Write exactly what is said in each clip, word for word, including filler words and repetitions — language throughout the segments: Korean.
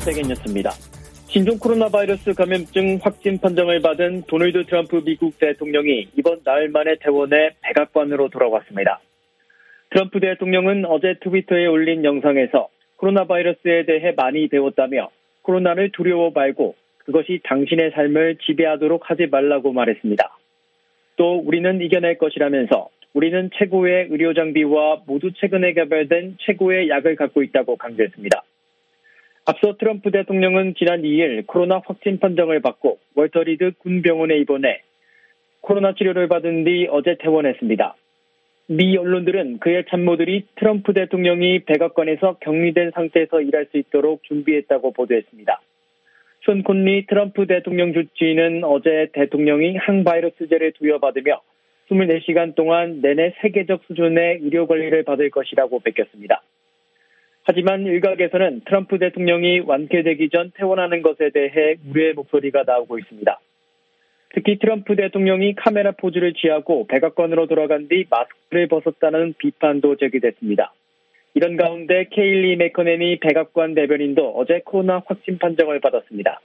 세계뉴스입니다. 신종 코로나 바이러스 감염증 확진 판정을 받은 도널드 트럼프 미국 대통령이 이번 나흘 만에 퇴원해 백악관으로 돌아왔습니다. 트럼프 대통령은 어제 트위터에 올린 영상에서 코로나 바이러스에 대해 많이 배웠다며 코로나를 두려워 말고 그것이 당신의 삶을 지배하도록 하지 말라고 말했습니다. 또 우리는 이겨낼 것이라면서 우리는 최고의 의료 장비와 모두 최근에 개발된 최고의 약을 갖고 있다고 강조했습니다. 앞서 트럼프 대통령은 지난 이 일 코로나 확진 판정을 받고 월터 리드 군병원에 입원해 코로나 치료를 받은 뒤 어제 퇴원했습니다. 미 언론들은 그의 참모들이 트럼프 대통령이 백악관에서 격리된 상태에서 일할 수 있도록 준비했다고 보도했습니다. 션 콘리 트럼프 대통령 주치의는 어제 대통령이 항바이러스제를 투여받으며 이십사 시간 동안 내내 세계적 수준의 의료 관리를 받을 것이라고 밝혔습니다. 하지만 일각에서는 트럼프 대통령이 완쾌되기 전 퇴원하는 것에 대해 우려의 목소리가 나오고 있습니다. 특히 트럼프 대통령이 카메라 포즈를 취하고 백악관으로 돌아간 뒤 마스크를 벗었다는 비판도 제기됐습니다. 이런 가운데 케일리 맥커넨이 백악관 대변인도 어제 코로나 확진 판정을 받았습니다.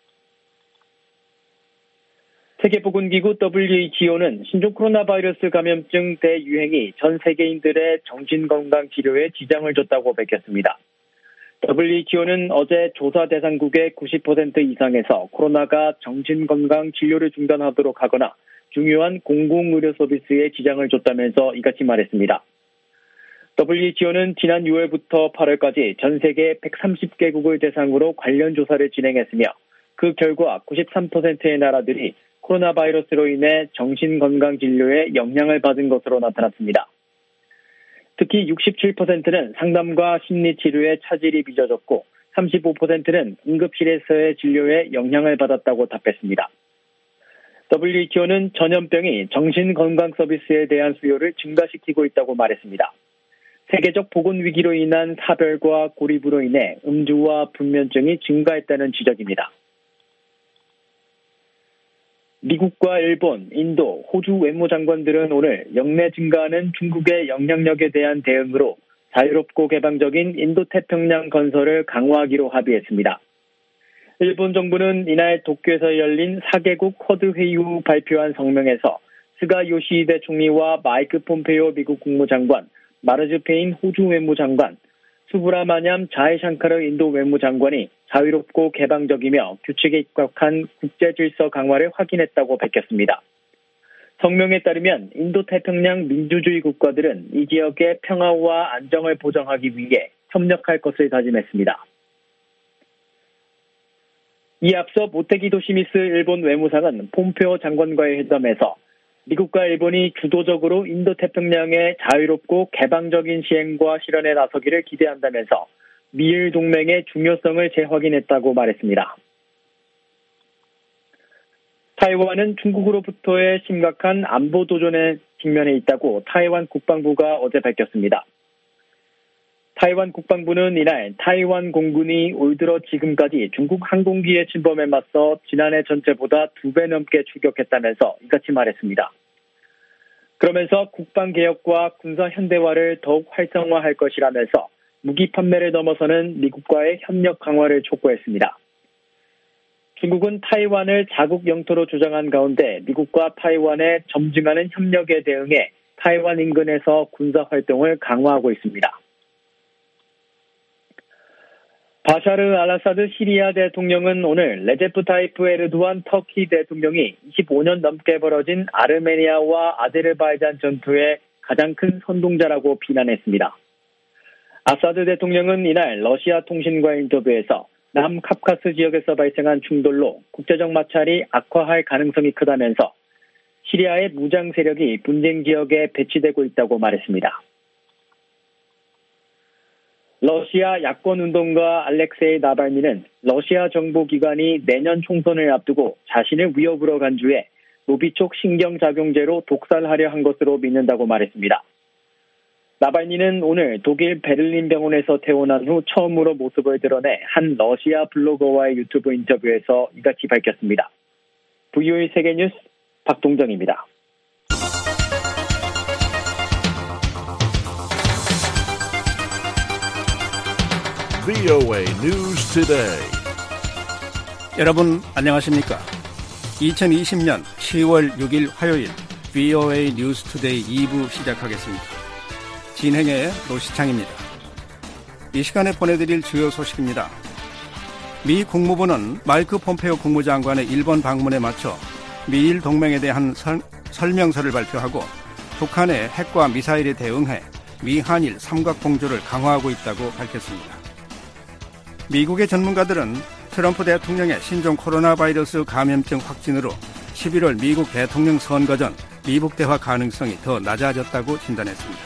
세계보건기구 더블유에이치오는 신종 코로나 바이러스 감염증 대유행이 전 세계인들의 정신건강 치료에 지장을 줬다고 밝혔습니다. 더블유에이치오는 어제 조사 대상국의 구십 퍼센트 이상에서 코로나가 정신건강 진료를 중단하도록 하거나 중요한 공공의료 서비스에 지장을 줬다면서 이같이 말했습니다. 더블유에이치오는 지난 유월부터 팔월까지 전 세계 백삼십 개국을 대상으로 관련 조사를 진행했으며 그 결과 구십삼 퍼센트의 나라들이 코로나 바이러스로 인해 정신건강 진료에 영향을 받은 것으로 나타났습니다. 특히 육십칠 퍼센트는 상담과 심리치료에 차질이 빚어졌고 삼십오 퍼센트는 응급실에서의 진료에 영향을 받았다고 답했습니다. 더블유에이치오는 전염병이 정신건강 서비스에 대한 수요를 증가시키고 있다고 말했습니다. 세계적 보건위기로 인한 사별과 고립으로 인해 음주와 불면증이 증가했다는 지적입니다. 미국과 일본, 인도, 호주 외무장관들은 오늘 역내 증가하는 중국의 영향력에 대한 대응으로 자유롭고 개방적인 인도태평양 건설을 강화하기로 합의했습니다. 일본 정부는 이날 도쿄에서 열린 사 개국 쿼드 회의 후 발표한 성명에서 스가 요시히데 총리와 마이크 폼페이오 미국 국무장관, 마르즈 페인 호주 외무장관, 수브라마냠 자이샹카르 인도 외무장관이 자유롭고 개방적이며 규칙에 입각한 국제질서 강화를 확인했다고 밝혔습니다. 성명에 따르면 인도태평양 민주주의 국가들은 이 지역의 평화와 안정을 보장하기 위해 협력할 것을 다짐했습니다. 이에 앞서 모테기 도시미스 일본 외무상은 폼페오 장관과의 회담에서 미국과 일본이 주도적으로 인도태평양의 자유롭고 개방적인 시행과 실현에 나서기를 기대한다면서 미일 동맹의 중요성을 재확인했다고 말했습니다. 타이완은 중국으로부터의 심각한 안보 도전에 직면해 있다고 타이완 국방부가 어제 밝혔습니다. 타이완 국방부는 이날 타이완 공군이 올 들어 지금까지 중국 항공기의 침범에 맞서 지난해 전체보다 두 배 넘게 추격했다면서 이같이 말했습니다. 그러면서 국방개혁과 군사 현대화를 더욱 활성화할 것이라면서 무기 판매를 넘어서는 미국과의 협력 강화를 촉구했습니다. 중국은 타이완을 자국 영토로 주장한 가운데 미국과 타이완의 점증하는 협력에 대응해 타이완 인근에서 군사 활동을 강화하고 있습니다. 바샤르 알아사드 시리아 대통령은 오늘 레제프 타이프 에르도안 터키 대통령이 이십오 년 넘게 벌어진 아르메니아와 아제르바이잔 전투의 가장 큰 선동자라고 비난했습니다. 아사드 대통령은 이날 러시아 통신과의 인터뷰에서 남카프카스 지역에서 발생한 충돌로 국제적 마찰이 악화할 가능성이 크다면서 시리아의 무장 세력이 분쟁 지역에 배치되고 있다고 말했습니다. 러시아 야권운동가 알렉세이 나발니는 러시아 정보기관이 내년 총선을 앞두고 자신을 위협으로 간주해 노비촉 신경작용제로 독살하려 한 것으로 믿는다고 말했습니다. 나발니는 오늘 독일 베를린 병원에서 퇴원한 후 처음으로 모습을 드러내 한 러시아 블로거와의 유튜브 인터뷰에서 이같이 밝혔습니다. 브이오에이 세계뉴스 박동정입니다. 브이오에이 News Today. 여러분 안녕하십니까? 이천이십 년 시월 육일 화요일 브이오에이 뉴스 투데이 이 부 시작하겠습니다. 진행의 노시창입니다. 이 시간에 보내드릴 주요 소식입니다. 미 국무부는 마이크 폼페오 국무장관의 일본 방문에 맞춰 미일 동맹에 대한 설, 설명서를 발표하고 북한의 핵과 미사일에 대응해 미한일 삼각공조를 강화하고 있다고 밝혔습니다. 미국의 전문가들은 트럼프 대통령의 신종 코로나 바이러스 감염증 확진으로 십일월 미국 대통령 선거 전 미북 대화 가능성이 더 낮아졌다고 진단했습니다.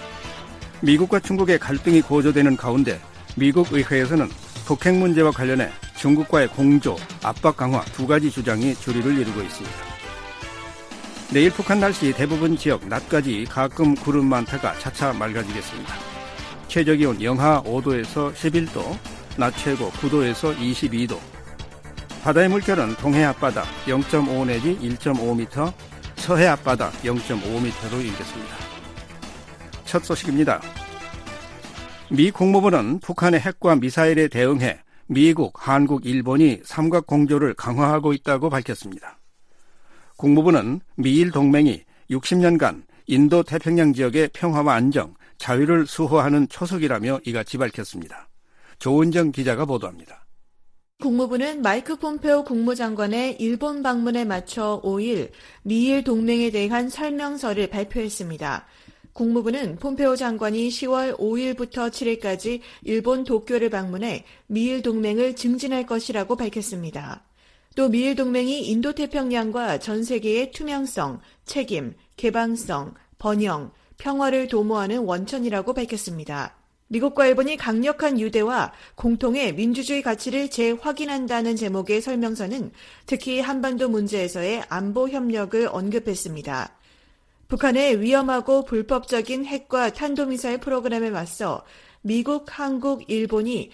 미국과 중국의 갈등이 고조되는 가운데 미국 의회에서는 북핵 문제와 관련해 중국과의 공조, 압박 강화 두 가지 주장이 주류를 이루고 있습니다. 내일 북한 날씨 대부분 지역 낮까지 가끔 구름 많다가 차차 맑아지겠습니다. 최저기온 영하 오 도에서 십일 도, 낮 최고 구 도에서 이십이 도. 바다의 물결은 동해 앞바다 영 점 오 내지 일 점 오 미터, 서해 앞바다 영 점 오 미터로 일겠습니다. 첫 소식입니다. 미 국무부는 북한의 핵과 미사일에 대응해 미국, 한국, 일본이 삼각공조를 강화하고 있다고 밝혔습니다. 국무부는 미일 동맹이 육십 년간 인도 태평양 지역의 평화와 안정, 자유를 수호하는 초석이라며 이같이 밝혔습니다. 조은정 기자가 보도합니다. 국무부는 마이크 폼페오 국무장관의 일본 방문에 맞춰 오일 미일 동맹에 대한 설명서를 발표했습니다. 국무부는 폼페오 장관이 시월 오일부터 칠일까지 일본 도쿄를 방문해 미일 동맹을 증진할 것이라고 밝혔습니다. 또 미일 동맹이 인도태평양과 전 세계의 투명성, 책임, 개방성, 번영, 평화를 도모하는 원천이라고 밝혔습니다. 미국과 일본이 강력한 유대와 공통의 민주주의 가치를 재확인한다는 제목의 설명서는 특히 한반도 문제에서의 안보 협력을 언급했습니다. 북한의 위험하고 불법적인 핵과 탄도미사일 프로그램에 맞서 미국, 한국, 일본이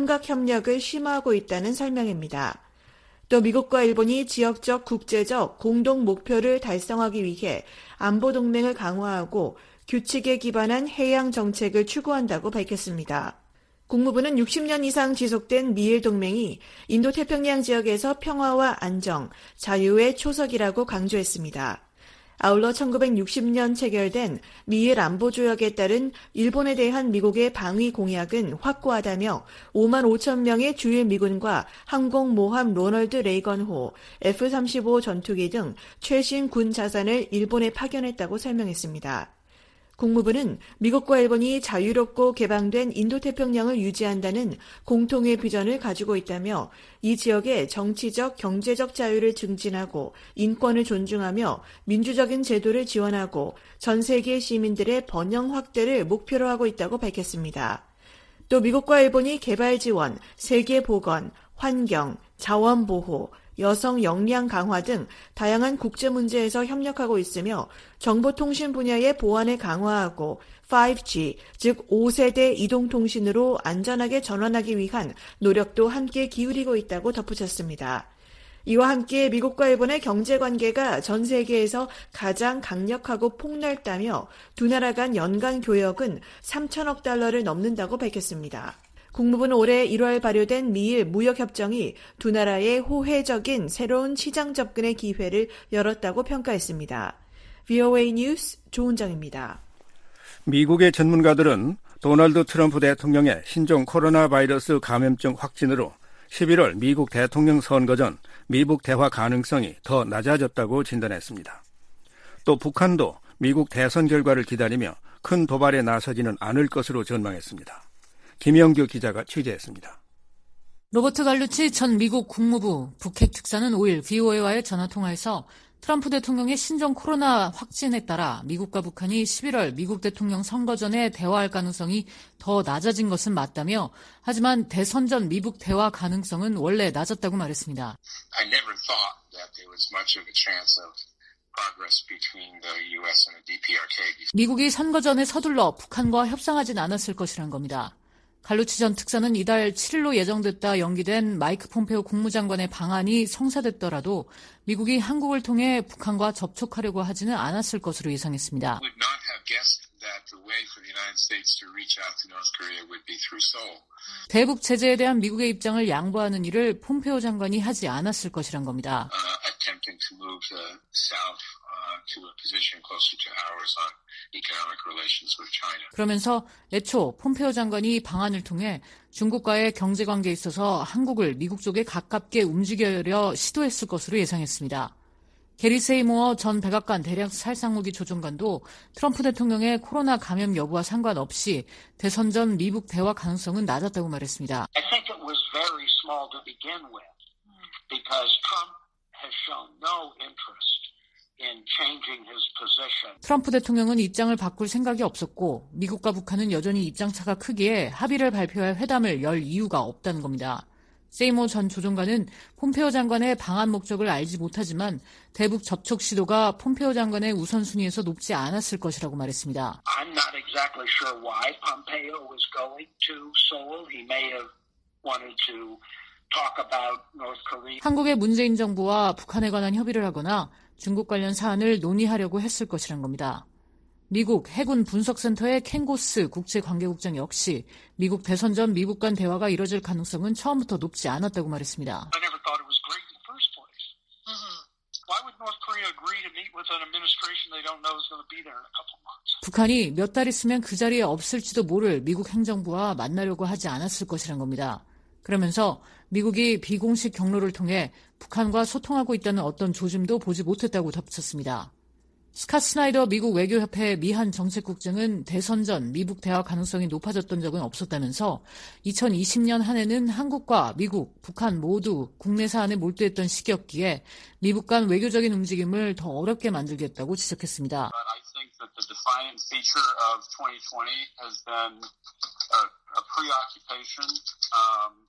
삼각협력을 심화하고 있다는 설명입니다. 또 미국과 일본이 지역적, 국제적 공동 목표를 달성하기 위해 안보동맹을 강화하고 규칙에 기반한 해양 정책을 추구한다고 밝혔습니다. 국무부는 육십 년 이상 지속된 미일 동맹이 인도태평양 지역에서 평화와 안정, 자유의 초석이라고 강조했습니다. 아울러 천구백육십 년 체결된 미일 안보조약에 따른 일본에 대한 미국의 방위 공약은 확고하다며 오만 오천 명의 주일 미군과 항공모함 로널드 레이건호, 에프 삼십오 전투기 등 최신 군 자산을 일본에 파견했다고 설명했습니다. 국무부는 미국과 일본이 자유롭고 개방된 인도태평양을 유지한다는 공통의 비전을 가지고 있다며 이 지역의 정치적, 경제적 자유를 증진하고 인권을 존중하며 민주적인 제도를 지원하고 전 세계 시민들의 번영 확대를 목표로 하고 있다고 밝혔습니다. 또 미국과 일본이 개발 지원, 세계 보건, 환경, 자원 보호, 여성 역량 강화 등 다양한 국제 문제에서 협력하고 있으며 정보통신 분야의 보안을 강화하고 파이브 지, 즉 오 세대 이동통신으로 안전하게 전환하기 위한 노력도 함께 기울이고 있다고 덧붙였습니다. 이와 함께 미국과 일본의 경제관계가 전 세계에서 가장 강력하고 폭넓다며 두 나라 간 연간 교역은 삼천억 달러를 넘는다고 밝혔습니다. 국무부는 올해 일월 발효된 미일 무역협정이 두 나라의 호혜적인 새로운 시장 접근의 기회를 열었다고 평가했습니다. 브이오에이 뉴스 조은정입니다. 미국의 전문가들은 도널드 트럼프 대통령의 신종 코로나 바이러스 감염증 확진으로 십일월 미국 대통령 선거 전 미북 대화 가능성이 더 낮아졌다고 진단했습니다. 또 북한도 미국 대선 결과를 기다리며 큰 도발에 나서지는 않을 것으로 전망했습니다. 김영규 기자가 취재했습니다. 로버트 갈루치 전 미국 국무부 북핵 특사는 오일 브이오에이와의 전화통화에서 트럼프 대통령의 신종 코로나 확진에 따라 미국과 북한이 십일월 미국 대통령 선거 전에 대화할 가능성이 더 낮아진 것은 맞다며 하지만 대선 전 미북 대화 가능성은 원래 낮았다고 말했습니다. I never thought that there was much of a chance of progress between the U S and the 디 피 알 케이. 미국이 선거 전에 서둘러 북한과 협상하진 않았을 것이란 겁니다. 갈루치 전 특사는 이달 칠일로 예정됐다 연기된 마이크 폼페오 국무장관의 방안이 성사됐더라도 미국이 한국을 통해 북한과 접촉하려고 하지는 않았을 것으로 예상했습니다. Would not have guessed that the way for the United States to reach out to North Korea would be through Seoul. 대북 제재에 대한 미국의 입장을 양보하는 일을 폼페오 장관이 하지 않았을 것이란 겁니다. Uh, attempting to move the South uh, to a position closer to ours on economic relations with China. 그러면서 애초 폼페오 장관이 방안을 통해 중국과의 경제 관계에 있어서 한국을 미국 쪽에 가깝게 움직이려 시도했을 것으로 예상했습니다. 게리 세이모어 전 백악관 대략 살상무기 조종관도 트럼프 대통령의 코로나 감염 여부와 상관없이 대선 전 미국 대화 가능성은 낮았다고 말했습니다. I think it was very small to begin with because Trump has shown no interest in changing his position. 트럼프 대통령은 입장을 바꿀 생각이 없었고 미국과 북한은 여전히 입장차가 크기에 합의를 발표할 회담을 열 이유가 없다는 겁니다. 세이모 전 조종관은 폼페오 장관의 방한 목적을 알지 못하지만 대북 접촉 시도가 폼페오 장관의 우선순위에서 높지 않았을 것이라고 말했습니다. I'm not exactly sure why Pompeo was going to Seoul. He may have wanted to talk about North Korea. 한국의 문재인 정부와 북한에 관한 협의를 하거나 중국 관련 사안을 논의하려고 했을 것이란 겁니다. 미국 해군 분석센터의 켄 고스 국제관계국장 역시 미국 대선 전 미국 간 대화가 이뤄질 가능성은 처음부터 높지 않았다고 말했습니다. I never thought it was great in the first place. Mm-hmm. Why would North Korea agree to meet with an administration they don't know is going to be there in a couple months? 북한이 몇 달 있으면 그 자리에 없을지도 모를 미국 행정부와 만나려고 하지 않았을 것이란 겁니다. 그러면서 미국이 비공식 경로를 통해 북한과 소통하고 있다는 어떤 조짐도 보지 못했다고 덧붙였습니다. 스캇 스나이더 미국 외교협회 미한 정책국장은 대선 전 미국 대화 가능성이 높아졌던 적은 없었다면서 이천이십 년 한 해는 한국과 미국, 북한 모두 국내 사안에 몰두했던 시기였기에 미국 간 외교적인 움직임을 더 어렵게 만들겠다고 지적했습니다. But I think that the defiant feature of twenty twenty has been a, a preoccupation um,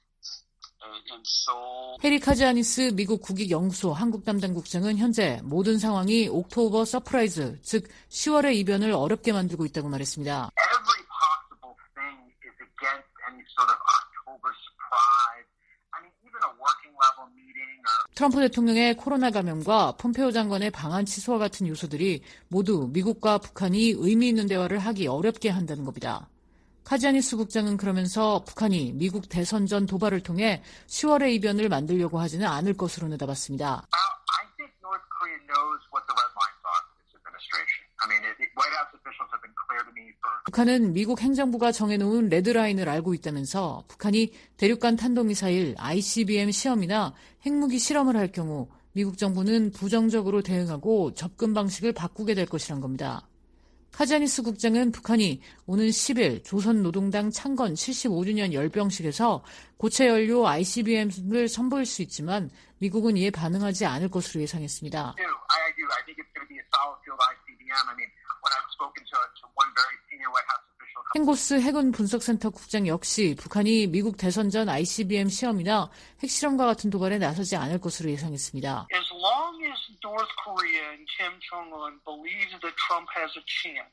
in Seoul. 해리 카지아니스 미국 국익연구소 한국 담당 국장은 현재 모든 상황이 옥토버 서프라이즈, 즉 시월의 이변을 어렵게 만들고 있다고 말했습니다. Every possible thing is against any sort of October surprise. I mean, even a working level meeting or... 트럼프 대통령의 코로나 감염과 폼페오 장관의 방한 취소와 같은 요소들이 모두 미국과 북한이 의미 있는 대화를 하기 어렵게 한다는 겁니다. 카지아니스 국장은 그러면서 북한이 미국 대선 전 도발을 통해 시월의 이변을 만들려고 하지는 않을 것으로 내다봤습니다. I think North Korea knows what the red lines are for this administration. I mean, it, it, White House officials have been clear to me for... 북한은 미국 행정부가 정해놓은 레드라인을 알고 있다면서 북한이 대륙간 탄도미사일 아이씨비엠 시험이나 핵무기 실험을 할 경우 미국 정부는 부정적으로 대응하고 접근 방식을 바꾸게 될 것이란 겁니다. 카지아니스 국장은 북한이 오는 십 일 조선노동당 창건 칠십오 주년 열병식에서 고체 연료 아이씨비엠을 선보일 수 있지만 미국은 이에 반응하지 않을 것으로 예상했습니다. I do. I do. I think it's going to be a solid field 아이씨비엠. I mean, when I've spoken to, to one very senior White House official. 켄고스 해군 분석센터 국장 역시 북한이 미국 대선 전 아이씨비엠 시험이나 핵실험과 같은 도발에 나서지 않을 것으로 예상했습니다. As long as North Korea and Kim Jong-un believe that Trump has a chance,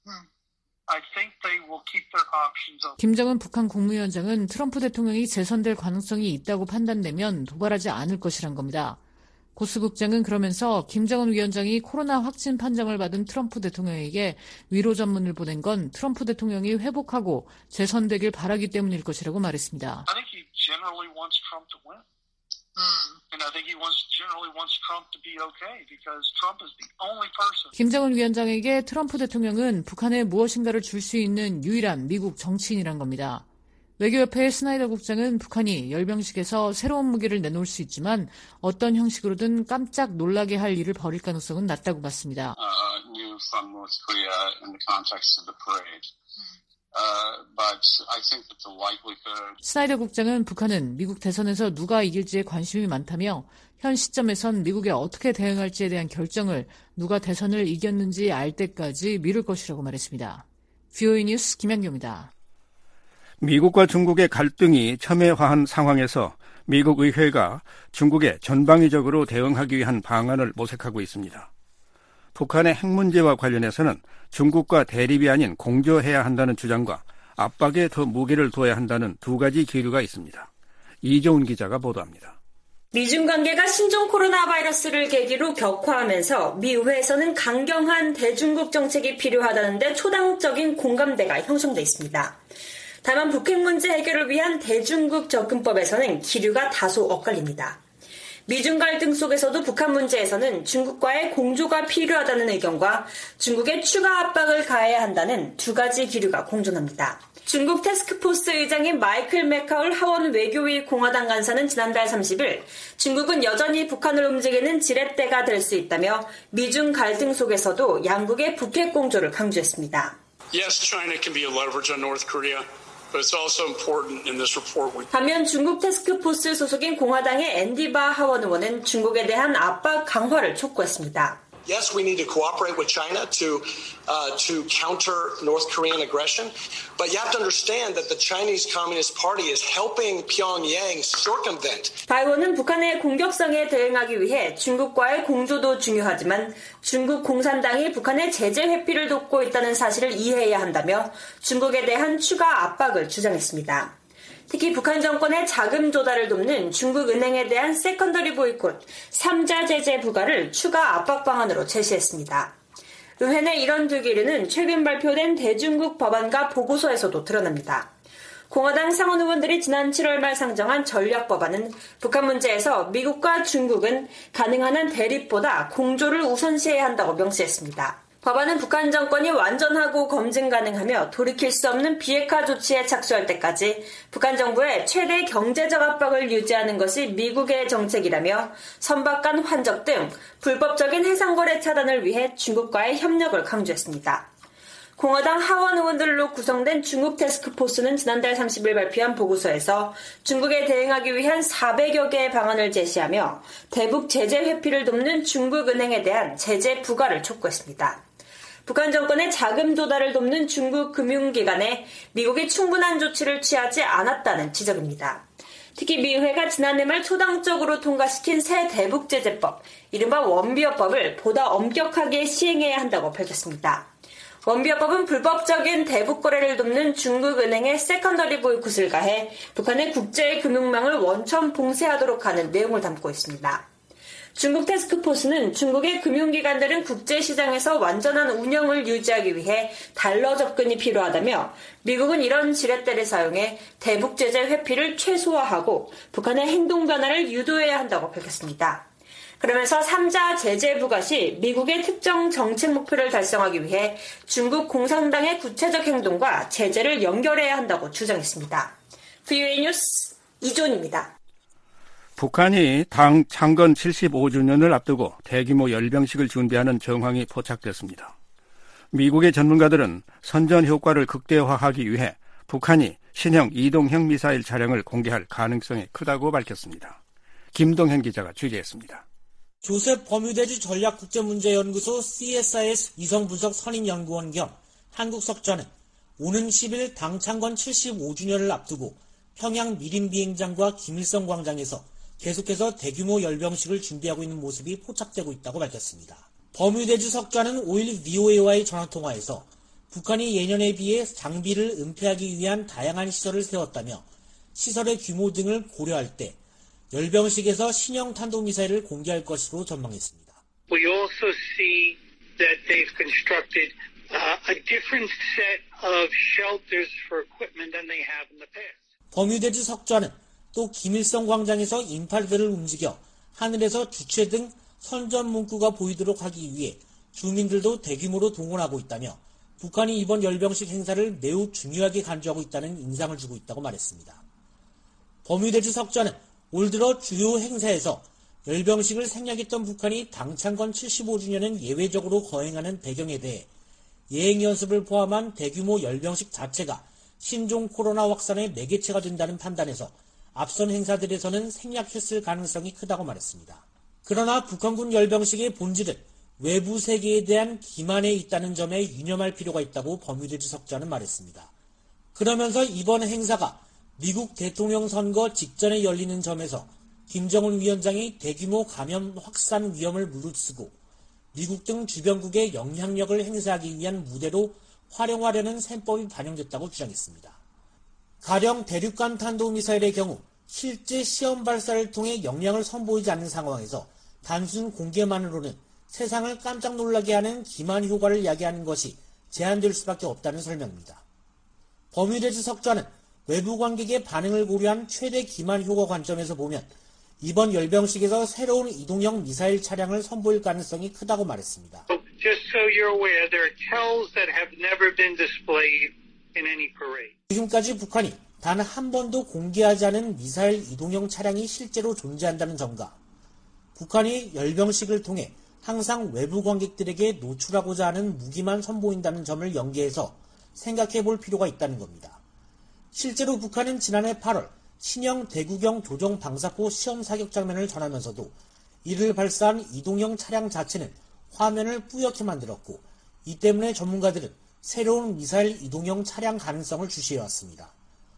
I think they will keep their options open. 김정은 북한 국무위원장은 트럼프 대통령이 재선될 가능성이 있다고 판단되면 도발하지 않을 것이란 겁니다. 고스 국장은 그러면서 김정은 위원장이 코로나 확진 판정을 받은 트럼프 대통령에게 위로 전문을 보낸 건 트럼프 대통령이 회복하고 재선되길 바라기 때문일 것이라고 말했습니다. I think he generally wants Trump to win. And I think he wants generally wants Trump to be okay because Trump is the only person. 김정은 위원장에게 트럼프 대통령은 북한에 무엇인가를 줄 수 있는 유일한 미국 정치인이란 겁니다. 외교협회의 스나이더 국장은 북한이 열병식에서 새로운 무기를 내놓을 수 있지만 어떤 형식으로든 깜짝 놀라게 할 일을 벌일 가능성은 낮다고 봤습니다. Uh, new from North Korea in the context of the parade. Uh, but I think that the likelihood... 스나이더 국장은 북한은 미국 대선에서 누가 이길지에 관심이 많다며 현 시점에선 미국에 어떻게 대응할지에 대한 결정을 누가 대선을 이겼는지 알 때까지 미룰 것이라고 말했습니다. 브이오에이 뉴스 김양규입니다. 미국과 중국의 갈등이 첨예화한 상황에서 미국 의회가 중국에 전방위적으로 대응하기 위한 방안을 모색하고 있습니다. 북한의 핵 문제와 관련해서는 중국과 대립이 아닌 공조해야 한다는 주장과 압박에 더 무게를 둬야 한다는 두 가지 기류가 있습니다. 이종훈 기자가 보도합니다. 미중 관계가 신종 코로나 바이러스를 계기로 격화하면서 미 의회에서는 강경한 대중국 정책이 필요하다는 데 초당적인 공감대가 형성돼 있습니다. 다만 북핵 문제 해결을 위한 대중국 접근법에서는 기류가 다소 엇갈립니다. 미중 갈등 속에서도 북한 문제에서는 중국과의 공조가 필요하다는 의견과 중국에 추가 압박을 가해야 한다는 두 가지 기류가 공존합니다. 중국 태스크포스 의장인 마이클 맥카울 하원 외교위 공화당 간사는 지난달 삼십일 중국은 여전히 북한을 움직이는 지렛대가 될 수 있다며 미중 갈등 속에서도 양국의 북핵 공조를 강조했습니다. Yes, China can be a leverage on North Korea. But it's also important in this report. 반면 중국 태스크포스 소속인 공화당의 앤디 바 하원 의원은 중국에 대한 압박 강화를 촉구했습니다. Yes, we need to cooperate with China to uh, to counter North Korean aggression, but you have to understand that the Chinese Communist Party is helping Pyongyang circumvent. 바 의원은 북한의 공격성에 대응하기 위해 중국과의 공조도 중요하지만 중국 공산당이 북한의 제재 회피를 돕고 있다는 사실을 이해해야 한다며 중국에 대한 추가 압박을 주장했습니다. 특히 북한 정권의 자금 조달을 돕는 중국 은행에 대한 세컨더리 보이콧, 삼자 제재 부과를 추가 압박 방안으로 제시했습니다. 의회 내 이런 두 기류는 최근 발표된 대중국 법안과 보고서에서도 드러납니다. 공화당 상원 의원들이 지난 칠월 말 상정한 전략 법안은 북한 문제에서 미국과 중국은 가능한 한 대립보다 공조를 우선시해야 한다고 명시했습니다. 법안은 북한 정권이 완전하고 검증 가능하며 돌이킬 수 없는 비핵화 조치에 착수할 때까지 북한 정부의 최대 경제적 압박을 유지하는 것이 미국의 정책이라며 선박 간 환적 등 불법적인 해상거래 차단을 위해 중국과의 협력을 강조했습니다. 공화당 하원 의원들로 구성된 중국 태스크포스는 지난달 삼십일 발표한 보고서에서 중국에 대응하기 위한 사백여 개의 방안을 제시하며 대북 제재 회피를 돕는 중국 은행에 대한 제재 부과를 촉구했습니다. 북한 정권의 자금 조달을 돕는 중국 금융기관에 미국이 충분한 조치를 취하지 않았다는 지적입니다. 특히 미 의회가 지난해 말 초당적으로 통과시킨 새 대북제재법, 이른바 원비어법을 보다 엄격하게 시행해야 한다고 밝혔습니다. 원비어법은 불법적인 대북 거래를 돕는 중국 은행의 세컨더리 보이콧을 가해 북한의 국제 금융망을 원천 봉쇄하도록 하는 내용을 담고 있습니다. 중국 태스크포스는 중국의 금융기관들은 국제시장에서 완전한 운영을 유지하기 위해 달러 접근이 필요하다며 미국은 이런 지렛대를 사용해 대북 제재 회피를 최소화하고 북한의 행동 변화를 유도해야 한다고 밝혔습니다. 그러면서 삼자 제재 부과 시 미국의 특정 정책 목표를 달성하기 위해 중국 공산당의 구체적 행동과 제재를 연결해야 한다고 주장했습니다. 브이오에이 뉴스 이존입니다. 북한이 당 창건 칠십오 주년을 앞두고 대규모 열병식을 준비하는 정황이 포착됐습니다. 미국의 전문가들은 선전 효과를 극대화하기 위해 북한이 신형 이동형 미사일 차량을 공개할 가능성이 크다고 밝혔습니다. 김동현 기자가 취재했습니다. 조셉 버뮤대주 전략국제문제연구소 씨에스아이에스 이성분석 선임연구원 겸 한국 석좌는 오는 십일 당 창건 칠십오 주년을 앞두고 평양 미림 비행장과 김일성 광장에서 계속해서 대규모 열병식을 준비하고 있는 모습이 포착되고 있다고 밝혔습니다. 버뮤대주 석좌는 오일 브이오에이와의 전화통화에서 북한이 예년에 비해 장비를 은폐하기 위한 다양한 시설을 세웠다며 시설의 규모 등을 고려할 때 열병식에서 신형 탄도미사일을 공개할 것으로 전망했습니다. We also see that they've constructed uh, a different set of shelters for equipment than they have in the past. 버뮤대주 석좌는 또 김일성 광장에서 인팔들을 움직여 하늘에서 주체 등 선전 문구가 보이도록 하기 위해 주민들도 대규모로 동원하고 있다며 북한이 이번 열병식 행사를 매우 중요하게 간주하고 있다는 인상을 주고 있다고 말했습니다. 버뮤대주 석좌는 올 들어 주요 행사에서 열병식을 생략했던 북한이 당 창건 칠십오 주년은 예외적으로 거행하는 배경에 대해 예행 연습을 포함한 대규모 열병식 자체가 신종 코로나 확산의 매개체가 된다는 판단에서 앞선 행사들에서는 생략했을 가능성이 크다고 말했습니다. 그러나 북한군 열병식의 본질은 외부 세계에 대한 기만에 있다는 점에 유념할 필요가 있다고 버뮤대주 석좌는 말했습니다. 그러면서 이번 행사가 미국 대통령 선거 직전에 열리는 점에서 김정은 위원장이 대규모 감염 확산 위험을 무릅쓰고 미국 등 주변국의 영향력을 행사하기 위한 무대로 활용하려는 셈법이 반영됐다고 주장했습니다. 가령 대륙간 탄도미사일의 경우 실제 시험 발사를 통해 역량을 선보이지 않는 상황에서 단순 공개만으로는 세상을 깜짝 놀라게 하는 기만 효과를 야기하는 것이 제한될 수밖에 없다는 설명입니다. 버뮤데즈 석좌는 외부 관객의 반응을 고려한 최대 기만 효과 관점에서 보면 이번 열병식에서 새로운 이동형 미사일 차량을 선보일 가능성이 크다고 말했습니다. Just so you're aware, there are tells that have never been displayed in any parade. 지금까지 북한이 단 한 번도 공개하지 않은 미사일 이동형 차량이 실제로 존재한다는 점과 북한이 열병식을 통해 항상 외부 관객들에게 노출하고자 하는 무기만 선보인다는 점을 연계해서 생각해 볼 필요가 있다는 겁니다. 실제로 북한은 지난해 팔월 신형 대구경 조종 방사포 시험 사격 장면을 전하면서도 이를 발사한 이동형 차량 자체는 화면을 뿌옇게 만들었고 이 때문에 전문가들은 새로운 미사일 이동형 차량 가능성을 주시해왔습니다.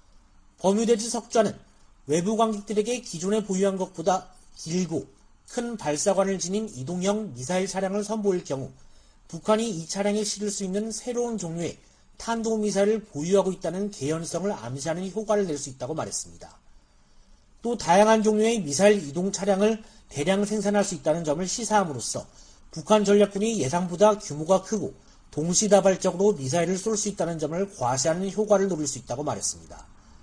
버뮤데즈 석좌는 외부 관객들에게 기존에 보유한 것보다 길고 큰 발사관을 지닌 이동형 미사일 차량을 선보일 경우 북한이 이 차량에 실을 수 있는 새로운 종류의 탄도미사일을 보유하고 있다는 개연성을 암시하는 효과를 낼 수 있다고 말했습니다. 또 다양한 종류의 미사일 이동 차량을 대량 생산할 수 있다는 점을 시사함으로써 북한 전략군이 예상보다 규모가 크고 동시다발적으로 미사일을 쏠 수 있다는 점을 과시하는 효과를 노릴 수 있다고 말했습니다.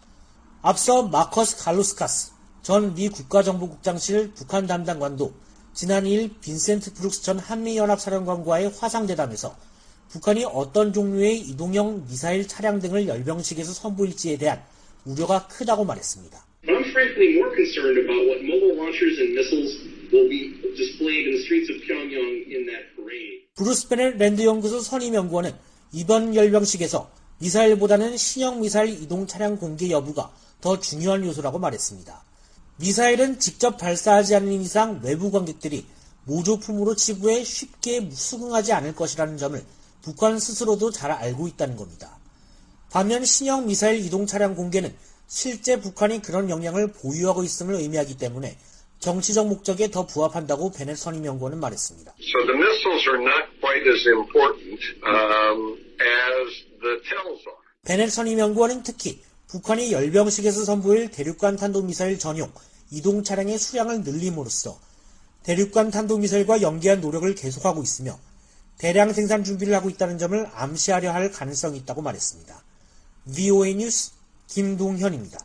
앞서 마커스 갈루스카스 전 미 국가정보국장실 북한 담당관도 지난 이 일 빈센트 브룩스 전 한미연합사령관과의 화상대담에서 북한이 어떤 종류의 이동형 미사일 차량 등을 열병식에서 선보일지에 대한 우려가 크다고 말했습니다. I'm frankly more concerned about what mobile launchers and missiles will be displayed in the streets of Pyongyang in that parade. 브루스 베넷 랜드 연구소 선임 연구원은 이번 열병식에서 미사일보다는 신형 미사일 이동 차량 공개 여부가 더 중요한 요소라고 말했습니다. 미사일은 직접 발사하지 않는 이상 외부 관객들이 모조품으로 치부에 쉽게 수긍하지 않을 것이라는 점을 북한 스스로도 잘 알고 있다는 겁니다. 반면 신형 미사일 이동 차량 공개는 실제 북한이 그런 역량을 보유하고 있음을 의미하기 때문에 정치적 목적에 더 부합한다고 베넷 선임 연구원은 말했습니다. So the missiles are not quite as important um, as the tells are. 베넷 선임 연구원은 특히 북한이 열병식에서 선보일 대륙간 탄도미사일 전용 이동 차량의 수량을 늘림으로써 대륙간 탄도미사일과 연계한 노력을 계속하고 있으며 대량 생산 준비를 하고 있다는 점을 암시하려 할 가능성이 있다고 말했습니다. 브이오에이 뉴스 김동현입니다.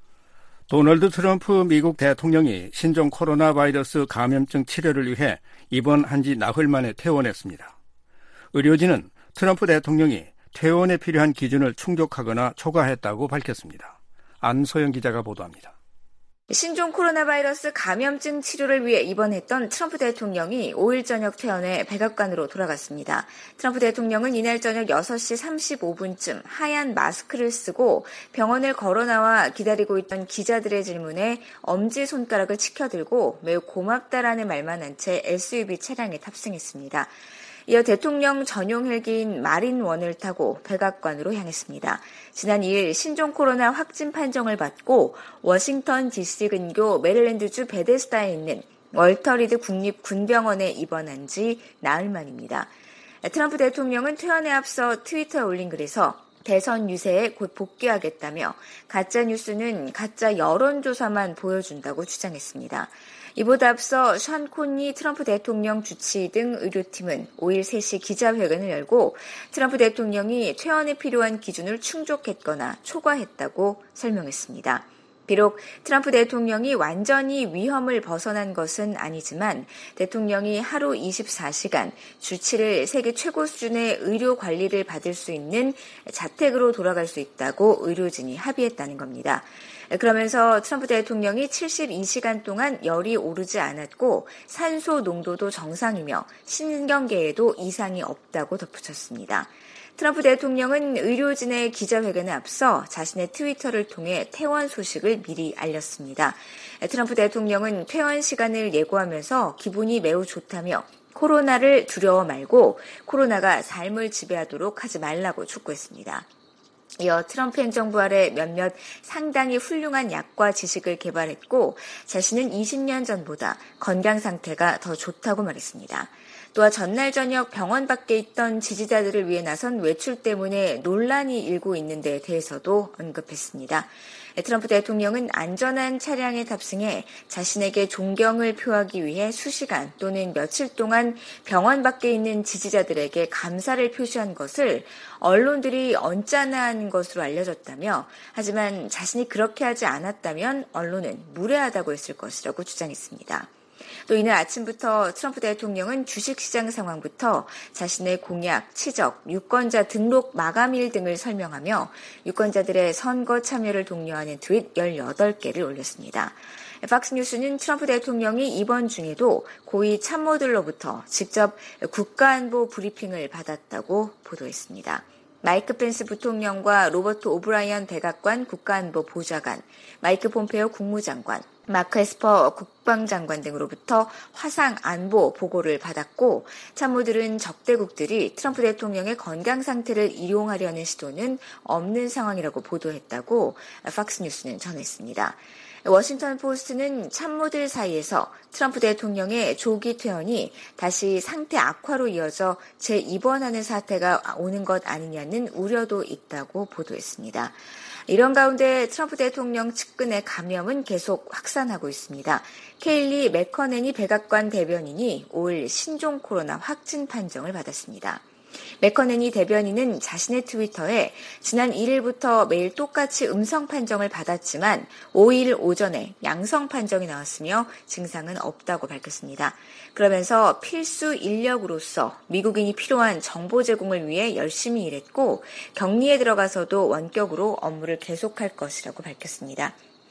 도널드 트럼프 미국 대통령이 신종 코로나 바이러스 감염증 치료를 위해 입원한 지 나흘 만에 퇴원했습니다. 의료진은 트럼프 대통령이 퇴원에 필요한 기준을 충족하거나 초과했다고 밝혔습니다. 안소영 기자가 보도합니다. 신종 코로나 바이러스 감염증 치료를 위해 입원했던 트럼프 대통령이 오 일 저녁 퇴원해 백악관으로 돌아갔습니다. 트럼프 대통령은 이날 저녁 여섯 시 삼십오 분쯤 하얀 마스크를 쓰고 병원을 걸어 나와 기다리고 있던 기자들의 질문에 엄지손가락을 치켜들고 매우 고맙다라는 말만 한 채 에스유브이 차량에 탑승했습니다. 이어 대통령 전용 헬기인 마린원을 타고 백악관으로 향했습니다. 지난 이 일 신종 코로나 확진 판정을 받고 워싱턴 디씨 근교 메릴랜드주 베데스다에 있는 월터 리드 국립군병원에 입원한 지 나흘 만입니다. 트럼프 대통령은 퇴원에 앞서 트위터에 올린 글에서 대선 유세에 곧 복귀하겠다며 가짜 뉴스는 가짜 여론조사만 보여준다고 주장했습니다. 이보다 앞서 션 콘리 트럼프 대통령 주치 등 의료팀은 오 일 세 시 기자회견을 열고 트럼프 대통령이 퇴원에 필요한 기준을 충족했거나 초과했다고 설명했습니다. 비록 트럼프 대통령이 완전히 위험을 벗어난 것은 아니지만 대통령이 하루 이십사 시간 주치를 세계 최고 수준의 의료 관리를 받을 수 있는 자택으로 돌아갈 수 있다고 의료진이 합의했다는 겁니다. 그러면서 트럼프 대통령이 칠십이 시간 동안 열이 오르지 않았고 산소 농도도 정상이며 신경계에도 이상이 없다고 덧붙였습니다. 트럼프 대통령은 의료진의 기자회견에 앞서 자신의 트위터를 통해 퇴원 소식을 미리 알렸습니다. 트럼프 대통령은 퇴원 시간을 예고하면서 기분이 매우 좋다며 코로나를 두려워 말고 코로나가 삶을 지배하도록 하지 말라고 촉구했습니다. 이어 트럼프 행정부 아래 몇몇 상당히 훌륭한 약과 지식을 개발했고 자신은 이십 년 전보다 건강 상태가 더 좋다고 말했습니다. 또한 전날 저녁 병원 밖에 있던 지지자들을 위해 나선 외출 때문에 논란이 일고 있는 데에 대해서도 언급했습니다. 트럼프 대통령은 안전한 차량에 탑승해 자신에게 존경을 표하기 위해 수시간 또는 며칠 동안 병원 밖에 있는 지지자들에게 감사를 표시한 것을 언론들이 언짢아한 것으로 알려졌다며, 하지만 자신이 그렇게 하지 않았다면 언론은 무례하다고 했을 것이라고 주장했습니다. 또 이날 아침부터 트럼프 대통령은 주식시장 상황부터 자신의 공약, 치적, 유권자 등록 마감일 등을 설명하며 유권자들의 선거 참여를 독려하는 트윗 열여덟 개를 올렸습니다. 팍스뉴스는 트럼프 대통령이 이번 중에도 고위 참모들로부터 직접 국가안보 브리핑을 받았다고 보도했습니다. 마이크 펜스 부통령과 로버트 오브라이언 백악관 국가안보 보좌관, 마이크 폼페오 국무장관, 마크 에스퍼 국방장관 등으로부터 화상 안보 보고를 받았고, 참모들은 적대국들이 트럼프 대통령의 건강 상태를 이용하려는 시도는 없는 상황이라고 보도했다고 팍스뉴스는 전했습니다. 워싱턴 포스트는 참모들 사이에서 트럼프 대통령의 조기 퇴원이 다시 상태 악화로 이어져 재입원하는 사태가 오는 것 아니냐는 우려도 있다고 보도했습니다. 이런 가운데 트럼프 대통령 측근의 감염은 계속 확산하고 있습니다. 케일리 맥커넨이 백악관 대변인이 오일 신종 코로나 확진 판정을 받았습니다. 맥커넨이 대변인은 자신의 트위터에 지난 일 일부터 매일 똑같이 음성 판정을 받았지만 오일 오전에 양성 판정이 나왔으며 증상은 없다고 밝혔습니다. 그러면서 필수 인력으로서 미국인이 필요한 정보 제공을 위해 열심히 일했고 격리에 들어가서도 원격으로 업무를 계속할 것이라고 밝혔습니다.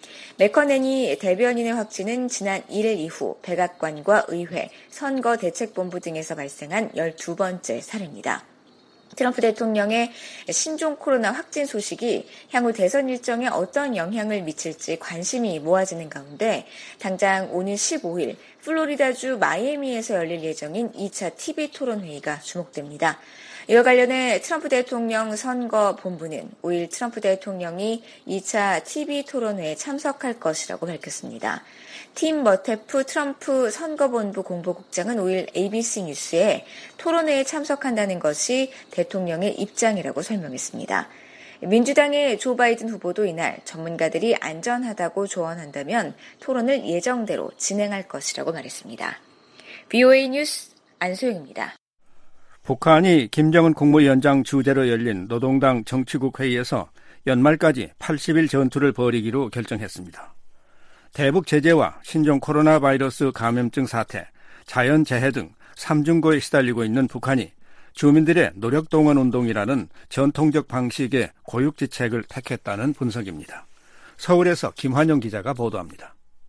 맥커넨이 대변인의 확진은 지난 일 일 이후 백악관과 의회, 선거대책본부 등에서 발생한 열두 번째 사례입니다. 트럼프 대통령의 신종 코로나 확진 소식이 향후 대선 일정에 어떤 영향을 미칠지 관심이 모아지는 가운데 당장 오늘 십오일 플로리다주 마이애미에서 열릴 예정인 이 차 티비 토론회의가 주목됩니다. 이와 관련해 트럼프 대통령 선거본부는 오일 트럼프 대통령이 이 차 티비 토론회에 참석할 것이라고 밝혔습니다. 팀 머테프 트럼프 선거본부 공보국장은 오일 에이비씨 뉴스에 토론회에 참석한다는 것이 대통령의 입장이라고 설명했습니다. 민주당의 조 바이든 후보도 이날 전문가들이 안전하다고 조언한다면 토론을 예정대로 진행할 것이라고 말했습니다. 브이오에이 뉴스 안소영입니다. 북한이 김정은 국무위원장 주재로 열린 노동당 정치국 회의에서 연말까지 팔십 일 전투를 벌이기로 결정했습니다. 대북 제재와 신종 코로나 바이러스 감염증 사태, 자연재해 등 삼중고에 시달리고 있는 북한이 주민들의 노력동원 운동이라는 전통적 방식의 고육지책을 택했다는 분석입니다. 서울에서 김환영 기자가 보도합니다.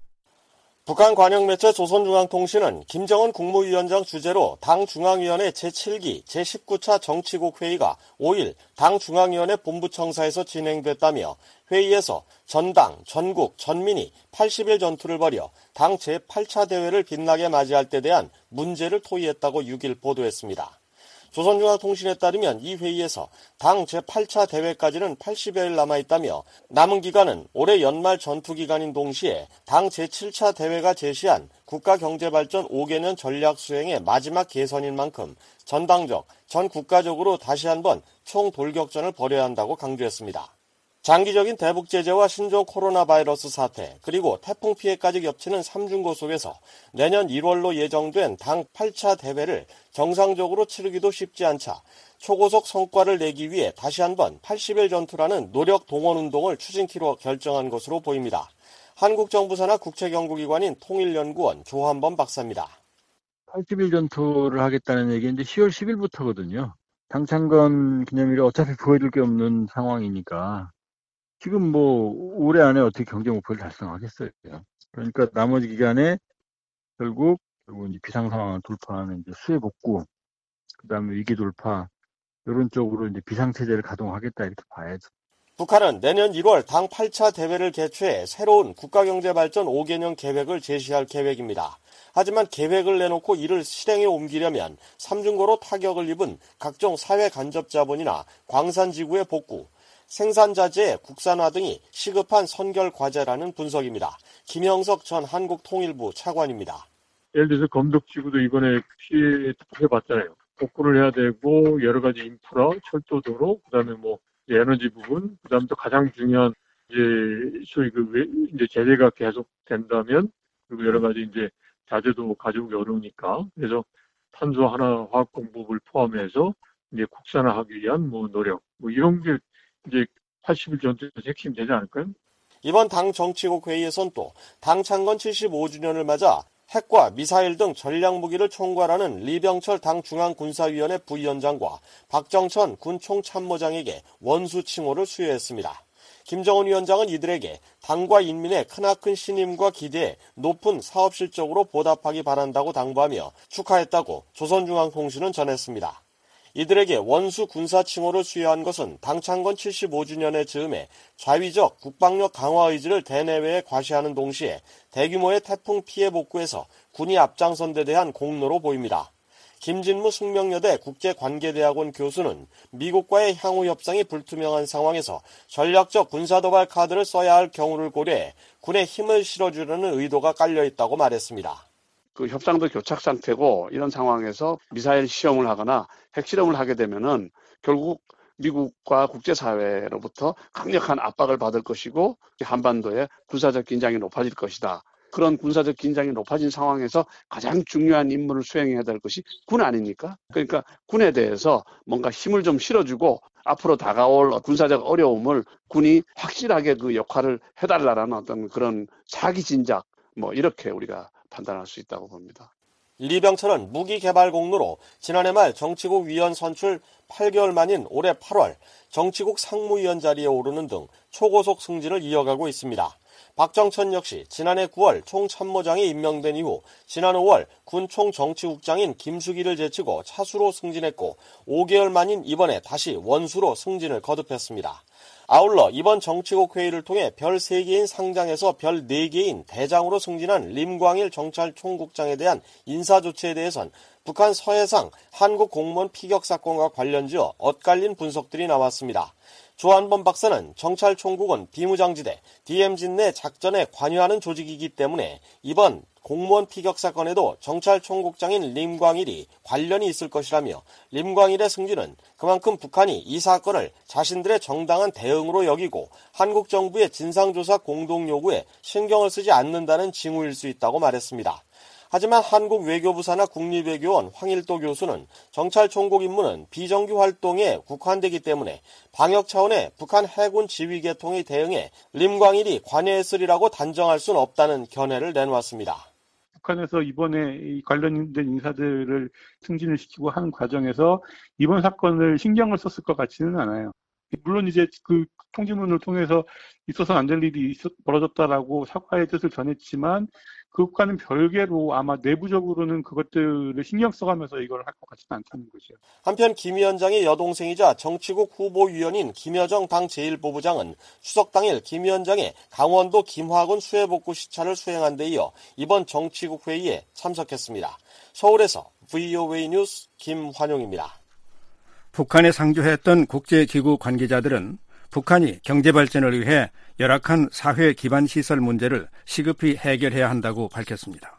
북한 관영매체 조선중앙통신은 김정은 국무위원장 주재로 당 중앙위원회 제칠 기 제십구 차 정치국 회의가 오일 당 중앙위원회 본부청사에서 진행됐다며 회의에서 전당, 전국, 전민이 팔십 일 전투를 벌여 당 제팔 차 대회를 빛나게 맞이할 때 대한 문제를 토의했다고 육 일 보도했습니다. 조선중앙통신에 따르면 이 회의에서 당 제팔 차 대회까지는 팔십여일 남아있다며 남은 기간은 올해 연말 전투기간인 동시에 당 제칠 차 대회가 제시한 국가경제발전 오 개년 전략 수행의 마지막 개선인 만큼 전당적, 전국가적으로 다시 한번 총돌격전을 벌여야 한다고 강조했습니다. 장기적인 대북 제재와 신종 코로나 바이러스 사태, 그리고 태풍 피해까지 겹치는 삼중고 속에서 내년 일월로 예정된 당 팔 차 대회를 정상적으로 치르기도 쉽지 않자 초고속 성과를 내기 위해 다시 한번 팔십 일 전투라는 노력 동원 운동을 추진키로 결정한 것으로 보입니다. 한국 정부 산하 국책연구기관인 통일연구원 조한범 박사입니다. 팔십 일 전투를 하겠다는 얘기는 이제 시월 십일부터거든요. 당창건 기념일에 어차피 보여줄 게 없는 상황이니까 지금 뭐 올해 안에 어떻게 경제 목표를 달성하겠어요. 그러니까 나머지 기간에 결국 결국 이제 비상 상황을 돌파하는 이제 수해 복구, 그다음에 위기 돌파 이런 쪽으로 이제 비상 체제를 가동하겠다 이렇게 봐야죠. 북한은 내년 일월 당 팔 차 대회를 개최해 새로운 국가경제발전 오 개년 계획을 제시할 계획입니다. 하지만 계획을 내놓고 이를 실행에 옮기려면 삼중고로 타격을 입은 각종 사회 간접 자본이나 광산지구의 복구, 생산자재의 국산화 등이 시급한 선결 과제라는 분석입니다. 김형석 전 한국통일부 차관입니다. 예를 들어서 검덕지구도 이번에 피해 봤잖아요. 복구를 해야 되고 여러 가지 인프라, 철도도로, 그다음에 뭐 에너지 부분, 그다음에 또 가장 중요한 이제 소위 그 외, 이제 제재가 계속 된다면 그리고 여러 가지 이제 자재도 가져오기 어려우니까 그래서 탄소 하나 화학 공급을 포함해서 이제 국산화하기 위한 뭐 노력 뭐 이런 게 이제 팔십 일 전투에서 핵심이 되지 않을까요? 이번 당 정치국 회의에선 또 당 창건 칠십오 주년을 맞아 핵과 미사일 등 전략무기를 총괄하는 리병철 당 중앙군사위원회 부위원장과 박정천 군 총참모장에게 원수 칭호를 수여했습니다. 김정은 위원장은 이들에게 당과 인민의 크나큰 신임과 기대에 높은 사업 실적으로 보답하기 바란다고 당부하며 축하했다고 조선중앙통신은 전했습니다. 이들에게 원수 군사 칭호를 수여한 것은 당 창건 칠십오 주년의 즈음에 좌위적 국방력 강화 의지를 대내외에 과시하는 동시에 대규모의 태풍 피해 복구에서 군이 앞장선 데 대한 공로로 보입니다. 김진무 숙명여대 국제관계대학원 교수는 미국과의 향후 협상이 불투명한 상황에서 전략적 군사도발 카드를 써야 할 경우를 고려해 군에 힘을 실어주려는 의도가 깔려있다고 말했습니다. 그 협상도 교착 상태고 이런 상황에서 미사일 시험을 하거나 핵실험을 하게 되면은 결국 미국과 국제사회로부터 강력한 압박을 받을 것이고 한반도의 군사적 긴장이 높아질 것이다. 그런 군사적 긴장이 높아진 상황에서 가장 중요한 임무를 수행해야 될 것이 군 아닙니까? 그러니까 군에 대해서 뭔가 힘을 좀 실어주고 앞으로 다가올 군사적 어려움을 군이 확실하게 그 역할을 해달라라는 어떤 그런 사기 진작 뭐 이렇게 우리가 판단할 수 있다고 봅니다. 리병철은 무기 개발 공로로 지난해 말 정치국 위원 선출 팔 개월 만인 올해 팔월 정치국 상무위원 자리에 오르는 등 초고속 승진을 이어가고 있습니다. 박정천 역시 지난해 구월 총참모장에 임명된 이후 지난 오월 군 총정치국장인 김수기를 제치고 차수로 승진했고 오 개월 만인 이번에 다시 원수로 승진을 거듭했습니다. 아울러 이번 정치국 회의를 통해 별 세 개인 상장에서 별 네 개인 대장으로 승진한 림광일 정찰총국장에 대한 인사 조치에 대해선 북한 서해상 한국 공무원 피격 사건과 관련지어 엇갈린 분석들이 나왔습니다. 조한범 박사는 정찰총국은 비무장지대 디엠진 내 작전에 관여하는 조직이기 때문에 이번 공무원 피격 사건에도 정찰총국장인 림광일이 관련이 있을 것이라며 림광일의 승진은 그만큼 북한이 이 사건을 자신들의 정당한 대응으로 여기고 한국 정부의 진상조사 공동 요구에 신경을 쓰지 않는다는 징후일 수 있다고 말했습니다. 하지만 한국 외교부 산하 국립외교원 황일도 교수는 정찰총국 임무는 비정규 활동에 국한되기 때문에 방역 차원의 북한 해군 지휘 계통의 대응에 림광일이 관여했으리라고 단정할 수는 없다는 견해를 내놓았습니다. 북한에서 이번에 관련된 인사들을 승진을 시키고 하는 과정에서 이번 사건을 신경을 썼을 것 같지는 않아요. 물론 이제 그 통지문을 통해서 있어서는 안 될 일이 있었, 벌어졌다라고 사과의 뜻을 전했지만 그것과는 별개로 아마 내부적으로는 그것들을 신경 써가면서 이걸 할 것 같지는 않다는 거죠. 한편 김 위원장의 여동생이자 정치국 후보위원인 김여정 당 제일 부부장은 추석 당일 김 위원장의 강원도 김화군 수해복구 시찰을 수행한 데 이어 이번 정치국 회의에 참석했습니다. 서울에서 브이오에이 뉴스 김환용입니다. 북한에 상주했던 국제기구 관계자들은 북한이 경제발전을 위해 열악한 사회 기반 시설 문제를 시급히 해결해야 한다고 밝혔습니다.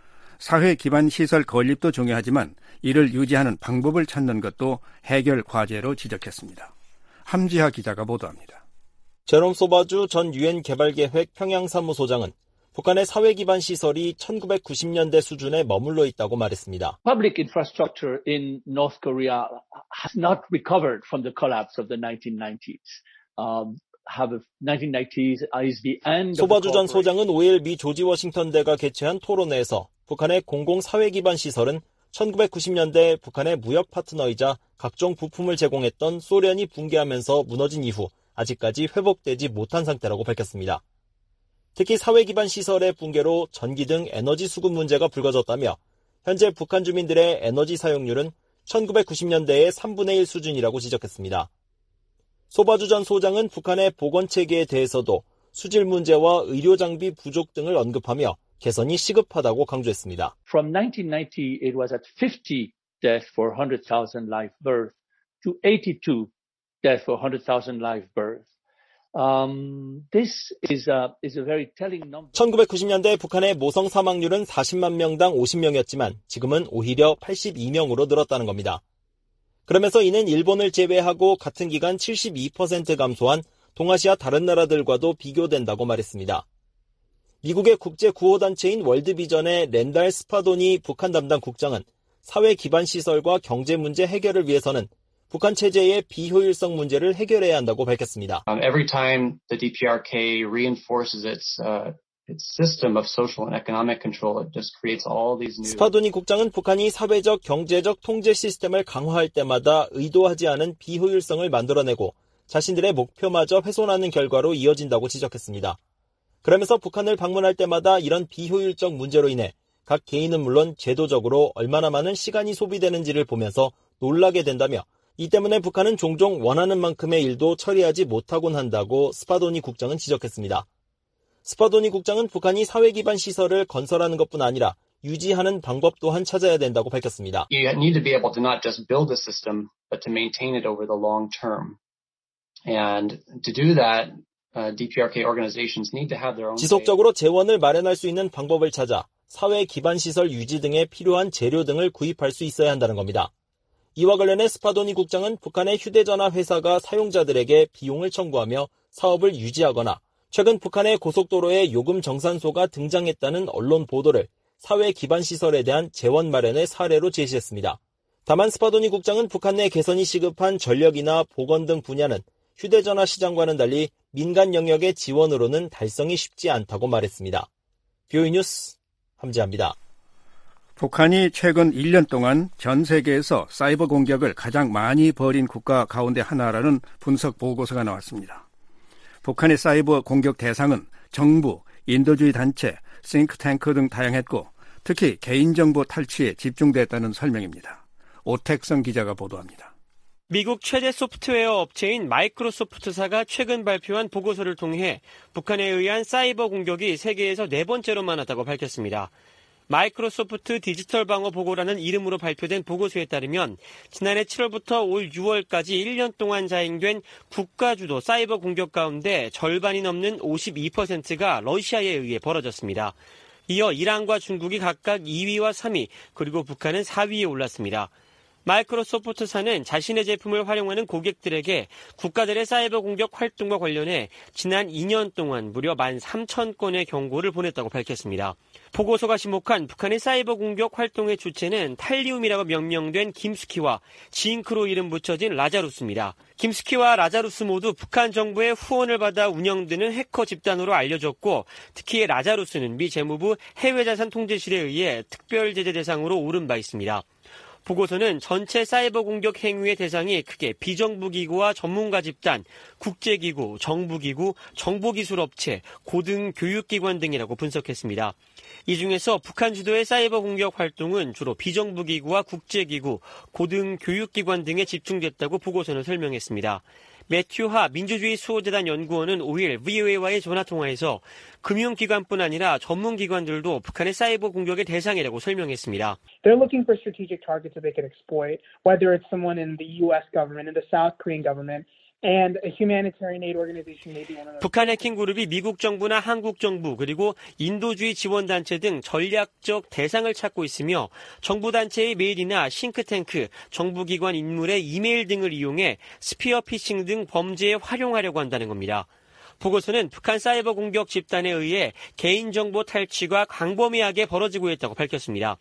사회 기반 시설 건립도 중요하지만 이를 유지하는 방법을 찾는 것도 해결 과제로 지적했습니다. 함지하 기자가 보도합니다. 제롬 소바주 전 유엔 개발계획 평양사무소장은 북한의 사회 기반 시설이 천구백구십 년대 수준에 머물러 있다고 말했습니다. Public infrastructure in North Korea has not recovered from the collapse of the nineteen nineties. Um, have nineteen nineties is the end. 소바주 전 소장은 오일 미 조지 워싱턴대가 개최한 토론회에서 북한의 공공 사회 기반 시설은 천구백구십 년대 북한의 무역 파트너이자 각종 부품을 제공했던 소련이 붕괴하면서 무너진 이후 아직까지 회복되지 못한 상태라고 밝혔습니다. 특히 사회 기반 시설의 붕괴로 전기 등 에너지 수급 문제가 불거졌다며 현재 북한 주민들의 에너지 사용률은 천구백구십 년대의 삼분의 일 수준이라고 지적했습니다. 소바주 전 소장은 북한의 보건체계에 대해서도 수질 문제와 의료 장비 부족 등을 언급하며 개선이 시급하다고 강조했습니다. From nineteen ninety, it was at fifty deaths for one hundred thousand live births to eighty-two deaths for one hundred thousand live births. Um, this is a, is a very telling number. 천구백구십 년대 북한의 모성 사망률은 사십만 명당 오십 명이었지만 지금은 오히려 팔십이 명으로 늘었다는 겁니다. 그러면서 이는 일본을 제외하고 같은 기간 칠십이 퍼센트 감소한 동아시아 다른 나라들과도 비교된다고 말했습니다. 미국의 국제구호단체인 월드비전의 랜달 스파도니 북한 담당 국장은 사회 기반 시설과 경제 문제 해결을 위해서는 북한 체제의 비효율성 문제를 해결해야 한다고 밝혔습니다. Um, every time the D P R K reinforces its uh, its system of social and economic control, it just creates all these new. 스파도니 국장은 북한이 사회적, 경제적 통제 시스템을 강화할 때마다 의도하지 않은 비효율성을 만들어내고 자신들의 목표마저 훼손하는 결과로 이어진다고 지적했습니다. 그러면서 북한을 방문할 때마다 이런 비효율적 문제로 인해 각 개인은 물론 제도적으로 얼마나 많은 시간이 소비되는지를 보면서 놀라게 된다며 이 때문에 북한은 종종 원하는 만큼의 일도 처리하지 못하곤 한다고 스파도니 국장은 지적했습니다. 스파도니 국장은 북한이 사회 기반 시설을 건설하는 것뿐 아니라 유지하는 방법 또한 찾아야 된다고 밝혔습니다. You need to be able to not just build a system, but to maintain it over the long term. And to do that, Uh, D P R K organizations need to have their own. 지속적으로 재원을 마련할 수 있는 방법을 찾아 사회 기반 시설 유지 등에 필요한 재료 등을 구입할 수 있어야 한다는 겁니다. 이와 관련해 스파도니 국장은 북한의 휴대전화 회사가 사용자들에게 비용을 청구하며 사업을 유지하거나 최근 북한의 고속도로에 요금 정산소가 등장했다는 언론 보도를 사회 기반 시설에 대한 재원 마련의 사례로 제시했습니다. 다만 스파도니 국장은 북한 내 개선이 시급한 전력이나 보건 등 분야는 휴대전화 시장과는 달리 민간 영역의 지원으로는 달성이 쉽지 않다고 말했습니다. 뷰이 뉴스 함재합니다. 북한이 최근 일 년 동안 전 세계에서 사이버 공격을 가장 많이 벌인 국가 가운데 하나라는 분석 보고서가 나왔습니다. 북한의 사이버 공격 대상은 정부, 인도주의 단체, 싱크탱크 등 다양했고 특히 개인정보 탈취에 집중됐다는 설명입니다. 오택성 기자가 보도합니다. 미국 최대 소프트웨어 업체인 마이크로소프트사가 최근 발표한 보고서를 통해 북한에 의한 사이버 공격이 세계에서 네 번째로 많았다고 밝혔습니다. 마이크로소프트 디지털 방어 보고라는 이름으로 발표된 보고서에 따르면 지난해 칠월부터 올 유월까지 일 년 동안 자행된 국가주도 사이버 공격 가운데 절반이 넘는 오십이 퍼센트가 러시아에 의해 벌어졌습니다. 이어 이란과 중국이 각각 이 위와 삼 위, 그리고 북한은 사 위에 올랐습니다. 마이크로소프트사는 자신의 제품을 활용하는 고객들에게 국가들의 사이버 공격 활동과 관련해 지난 이 년 동안 무려 만 삼천 건의 경고를 보냈다고 밝혔습니다. 보고서가 지목한 북한의 사이버 공격 활동의 주체는 탈리움이라고 명명된 김스키와 징크로 이름 붙여진 라자루스입니다. 김스키와 라자루스 모두 북한 정부의 후원을 받아 운영되는 해커 집단으로 알려졌고 특히 라자루스는 미 재무부 해외자산 통제실에 의해 특별 제재 대상으로 오른 바 있습니다. 보고서는 전체 사이버 공격 행위의 대상이 크게 비정부 기구와 전문가 집단, 국제기구, 정부기구, 정보기술업체, 고등교육기관 등이라고 분석했습니다. 이 중에서 북한 주도의 사이버 공격 활동은 주로 비정부 기구와 국제기구, 고등교육기관 등에 집중됐다고 보고서는 설명했습니다. 매튜 하 민주주의 수호재단 연구원은 오 일 브이오에이와의 전화통화에서 금융기관뿐 아니라 전문기관들도 북한의 사이버 공격의 대상이라고 설명했습니다. They're looking for strategic targets that they can exploit, whether it's someone in the U S government, in the South Korean government, and a humanitarian aid organization may be one of those. 북한 해킹 그룹이 미국 정부나 한국 정부 그리고 인도주의 지원단체 등 전략적 대상을 찾고 있으며 정부 단체의 메일이나 싱크탱크, 정부기관 인물의 이메일 등을 이용해 스피어 피싱 등 범죄에 활용하려고 한다는 겁니다. 보고서는 북한 사이버 공격 집단에 의해 개인정보 탈취가 광범위하게 벌어지고 있다고 밝혔습니다.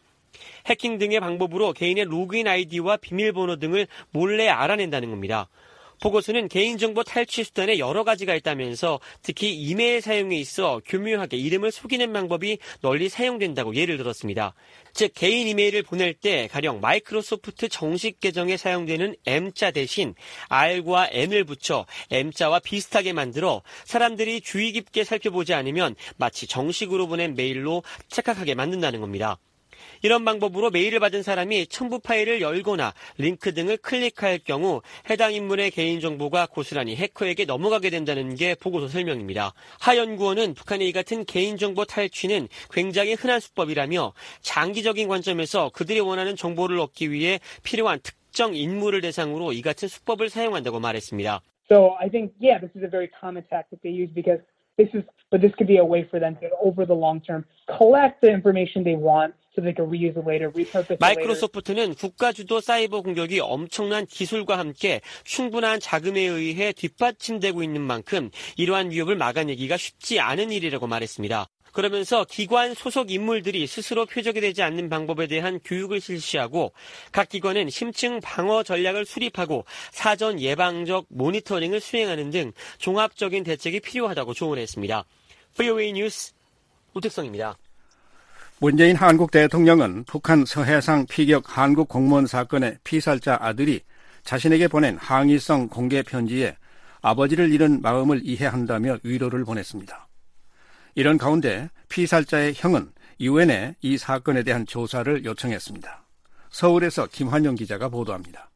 해킹 등의 방법으로 개인의 로그인 아이디와 비밀번호 등을 몰래 알아낸다는 겁니다. 보고서는 개인정보 탈취 수단에 여러 가지가 있다면서 특히 이메일 사용에 있어 교묘하게 이름을 속이는 방법이 널리 사용된다고 예를 들었습니다. 즉 개인 이메일을 보낼 때 가령 마이크로소프트 정식 계정에 사용되는 M자 대신 R과 N을 붙여 M자와 비슷하게 만들어 사람들이 주의 깊게 살펴보지 않으면 마치 정식으로 보낸 메일로 착각하게 만든다는 겁니다. 이런 방법으로 메일을 받은 사람이 첨부 파일을 열거나 링크 등을 클릭할 경우 해당 인물의 개인정보가 고스란히 해커에게 넘어가게 된다는 게 보고서 설명입니다. 하 연구원은 북한의 이 같은 개인정보 탈취는 굉장히 흔한 수법이라며 장기적인 관점에서 그들이 원하는 정보를 얻기 위해 필요한 특정 인물을 대상으로 이 같은 수법을 사용한다고 말했습니다. So I think, yeah, this is a very common tactic they use because this is, but this could be a way for them to, over the long term, collect the information they want so they could reuse it later, repurpose it later. 마이크로소프트는 국가주도 사이버 공격이 엄청난 기술과 함께 충분한 자금에 의해 뒷받침되고 있는 만큼 이러한 위협을 막아내기가 쉽지 않은 일이라고 말했습니다. 그러면서 기관 소속 인물들이 스스로 표적이 되지 않는 방법에 대한 교육을 실시하고 각 기관은 심층 방어 전략을 수립하고 사전 예방적 모니터링을 수행하는 등 종합적인 대책이 필요하다고 조언을 했습니다. 브이오에이 뉴스 우택성입니다. 문재인 한국 대통령은 북한 서해상 피격 한국 공무원 사건의 피살자 아들이 자신에게 보낸 항의성 공개 편지에 아버지를 잃은 마음을 이해한다며 위로를 보냈습니다. 이런 가운데 피살자의 형은 유엔에 이 사건에 대한 조사를 요청했습니다. 서울에서 김환영 기자가 보도합니다.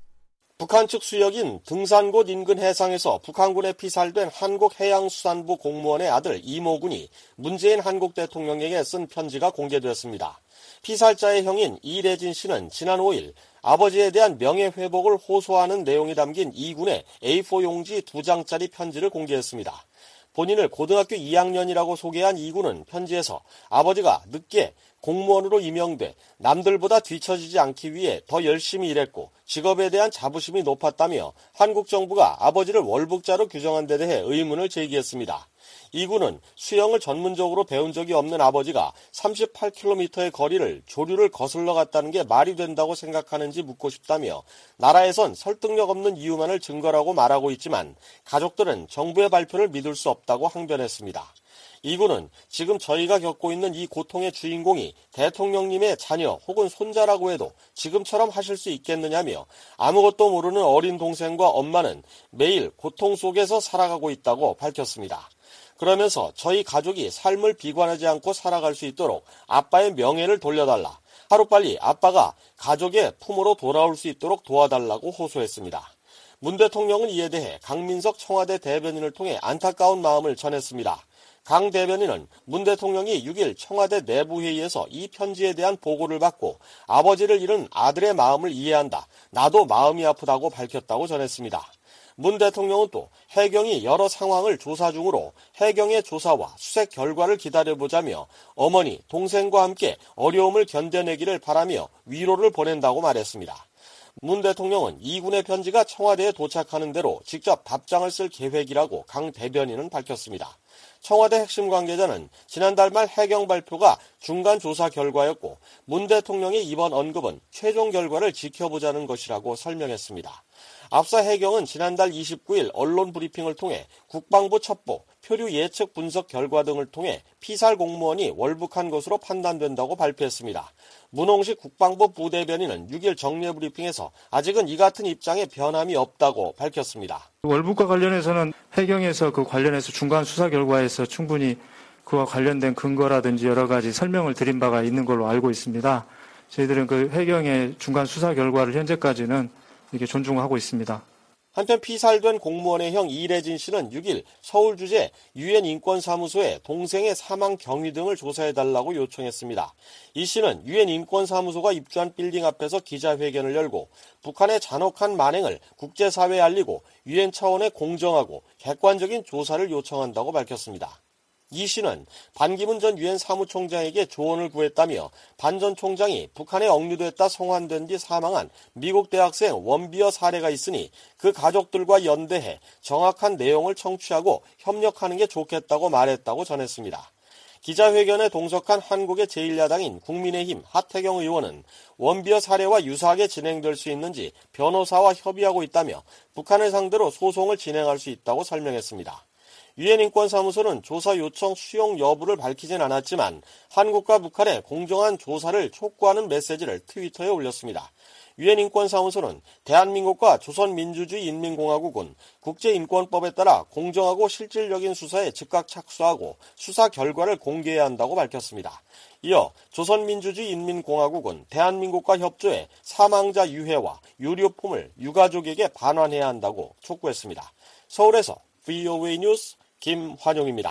북한 측 수역인 등산곳 인근 해상에서 북한군에 피살된 한국해양수산부 공무원의 아들 이모군이 문재인 한국 대통령에게 쓴 편지가 공개되었습니다. 피살자의 형인 이래진 씨는 지난 오일 아버지에 대한 명예회복을 호소하는 내용이 담긴 이군의 에이포 용지 두 장짜리 편지를 공개했습니다. 본인을 고등학교 이 학년이라고 소개한 이군은 편지에서 아버지가 늦게 공무원으로 임명돼 남들보다 뒤처지지 않기 위해 더 열심히 일했고 직업에 대한 자부심이 높았다며 한국 정부가 아버지를 월북자로 규정한 데 대해 의문을 제기했습니다. 이군은 수영을 전문적으로 배운 적이 없는 아버지가 삼십팔 킬로미터의 거리를 조류를 거슬러 갔다는 게 말이 된다고 생각하는지 묻고 싶다며 나라에선 설득력 없는 이유만을 증거라고 말하고 있지만 가족들은 정부의 발표를 믿을 수 없다고 항변했습니다. 이군은 지금 저희가 겪고 있는 이 고통의 주인공이 대통령님의 자녀 혹은 손자라고 해도 지금처럼 하실 수 있겠느냐며 아무것도 모르는 어린 동생과 엄마는 매일 고통 속에서 살아가고 있다고 밝혔습니다. 그러면서 저희 가족이 삶을 비관하지 않고 살아갈 수 있도록 아빠의 명예를 돌려달라. 하루빨리 아빠가 가족의 품으로 돌아올 수 있도록 도와달라고 호소했습니다. 문 대통령은 이에 대해 강민석 청와대 대변인을 통해 안타까운 마음을 전했습니다. 강 대변인은 문 대통령이 육 일 청와대 내부회의에서 이 편지에 대한 보고를 받고 아버지를 잃은 아들의 마음을 이해한다. 나도 마음이 아프다고 밝혔다고 전했습니다. 문 대통령은 또 해경이 여러 상황을 조사 중으로 해경의 조사와 수색 결과를 기다려보자며 어머니, 동생과 함께 어려움을 견뎌내기를 바라며 위로를 보낸다고 말했습니다. 문 대통령은 이군의 편지가 청와대에 도착하는 대로 직접 답장을 쓸 계획이라고 강 대변인은 밝혔습니다. 청와대 핵심 관계자는 지난달 말 해경 발표가 중간 조사 결과였고 문 대통령의 이번 언급은 최종 결과를 지켜보자는 것이라고 설명했습니다. 앞서 해경은 지난달 이십구일 언론 브리핑을 통해 국방부 첩보, 표류 예측 분석 결과 등을 통해 피살 공무원이 월북한 것으로 판단된다고 발표했습니다. 문홍식 국방부 부대변인은 육 일 정례 브리핑에서 아직은 이 같은 입장에 변함이 없다고 밝혔습니다. 월북과 관련해서는 해경에서 그 관련해서 중간 수사 결과에서 충분히 그와 관련된 근거라든지 여러 가지 설명을 드린 바가 있는 걸로 알고 있습니다. 저희들은 그 해경의 중간 수사 결과를 현재까지는 이렇게 존중하고 있습니다. 한편 피살된 공무원의 형 이래진 씨는 육 일 서울 주재 유엔 인권사무소에 동생의 사망 경위 등을 조사해달라고 요청했습니다. 이 씨는 유엔 인권사무소가 입주한 빌딩 앞에서 기자회견을 열고 북한의 잔혹한 만행을 국제사회에 알리고 유엔 차원의 공정하고 객관적인 조사를 요청한다고 밝혔습니다. 이 씨는 반기문 전 유엔 사무총장에게 조언을 구했다며 반 전 총장이 북한에 억류됐다 송환된 뒤 사망한 미국 대학생 원비어 사례가 있으니 그 가족들과 연대해 정확한 내용을 청취하고 협력하는 게 좋겠다고 말했다고 전했습니다. 기자회견에 동석한 한국의 제일 야당인 국민의힘 하태경 의원은 원비어 사례와 유사하게 진행될 수 있는지 변호사와 협의하고 있다며 북한을 상대로 소송을 진행할 수 있다고 설명했습니다. 유엔 인권사무소는 조사 요청 수용 여부를 밝히진 않았지만 한국과 북한의 공정한 조사를 촉구하는 메시지를 트위터에 올렸습니다. 유엔 인권사무소는 대한민국과 조선민주주의 인민공화국은 국제인권법에 따라 공정하고 실질적인 수사에 즉각 착수하고 수사 결과를 공개해야 한다고 밝혔습니다. 이어 조선민주주의 인민공화국은 대한민국과 협조해 사망자 유해와 유류품을 유가족에게 반환해야 한다고 촉구했습니다. 서울에서 브이오에이 뉴스 김환용입니다.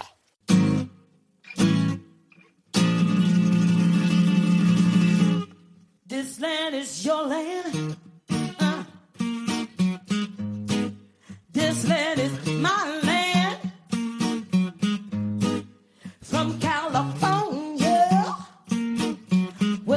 This land is your land. Uh. This land is my land. From California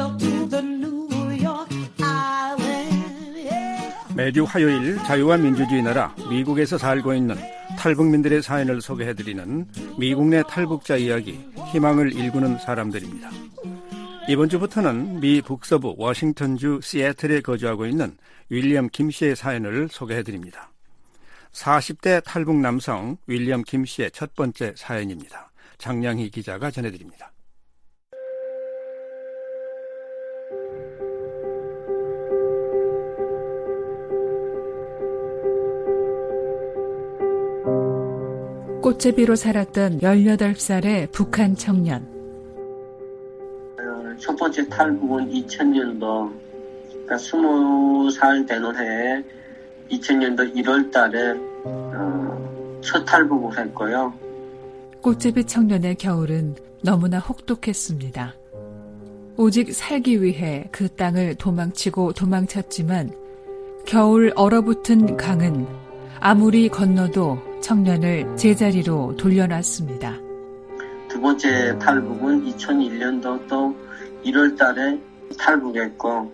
매주 화요일 자유와 민주주의 나라 미국에서 살고 있는 탈북민들의 사연을 소개해드리는 미국 내 탈북자 이야기, 희망을 일구는 사람들입니다. 이번 주부터는 미 북서부 워싱턴주 시애틀에 거주하고 있는 윌리엄 김씨의 사연을 소개해드립니다. 사십 대 탈북 남성 윌리엄 김씨의 첫 번째 사연입니다. 장량희 기자가 전해드립니다. 꽃제비로 살았던 열여덟 살의 북한 청년. 첫 번째 탈북은 이천 년도, 그러니까 스무 살 되는 해에 이천 년도 일월 달에 어, 첫 탈북을 했고요. 꽃제비 청년의 겨울은 너무나 혹독했습니다. 오직 살기 위해 그 땅을 도망치고 도망쳤지만 겨울 얼어붙은 강은 아무리 건너도 청년을 제자리로 돌려놨습니다. 두 번째 탈북은 이천일 년도 또 일월 달에 탈북했고,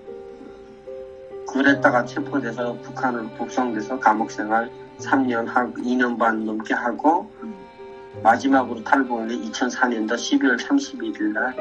그랬다가 체포돼서 북한으로 북송돼서 감옥생활 삼 년 하고 이 년 반 넘게 하고, 마지막으로 탈북한 게 이천사 년도 십이월 삼십일일 날.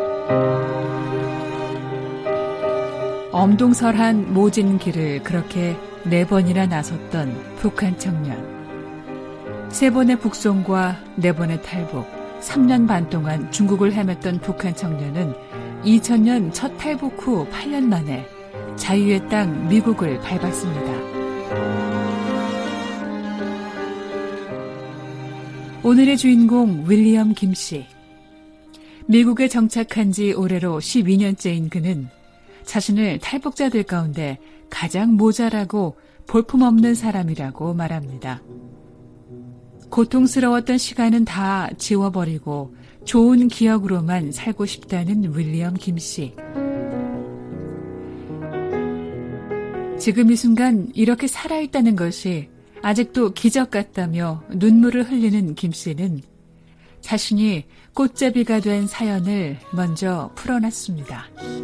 엄동설한 모진 길을 그렇게 네 번이나 나섰던 북한 청년. 세 번의 북송과 네 번의 탈북, 삼 년 반 동안 중국을 헤맸던 북한 청년은 이천 년 첫 탈북 후 팔 년 만에 자유의 땅 미국을 밟았습니다. 오늘의 주인공 윌리엄 김씨. 미국에 정착한 지 올해로 십이 년째인 그는 자신을 탈북자들 가운데 가장 모자라고 볼품없는 사람이라고 말합니다. 고통스러웠던 시간은 다 지워버리고 좋은 기억으로만 살고 싶다는 윌리엄 김씨. 지금 이 순간 이렇게 살아있다는 것이 아직도 기적 같다며 눈물을 흘리는 김씨는 자신이 꽃제비가 된 사연을 먼저 풀어놨습니다.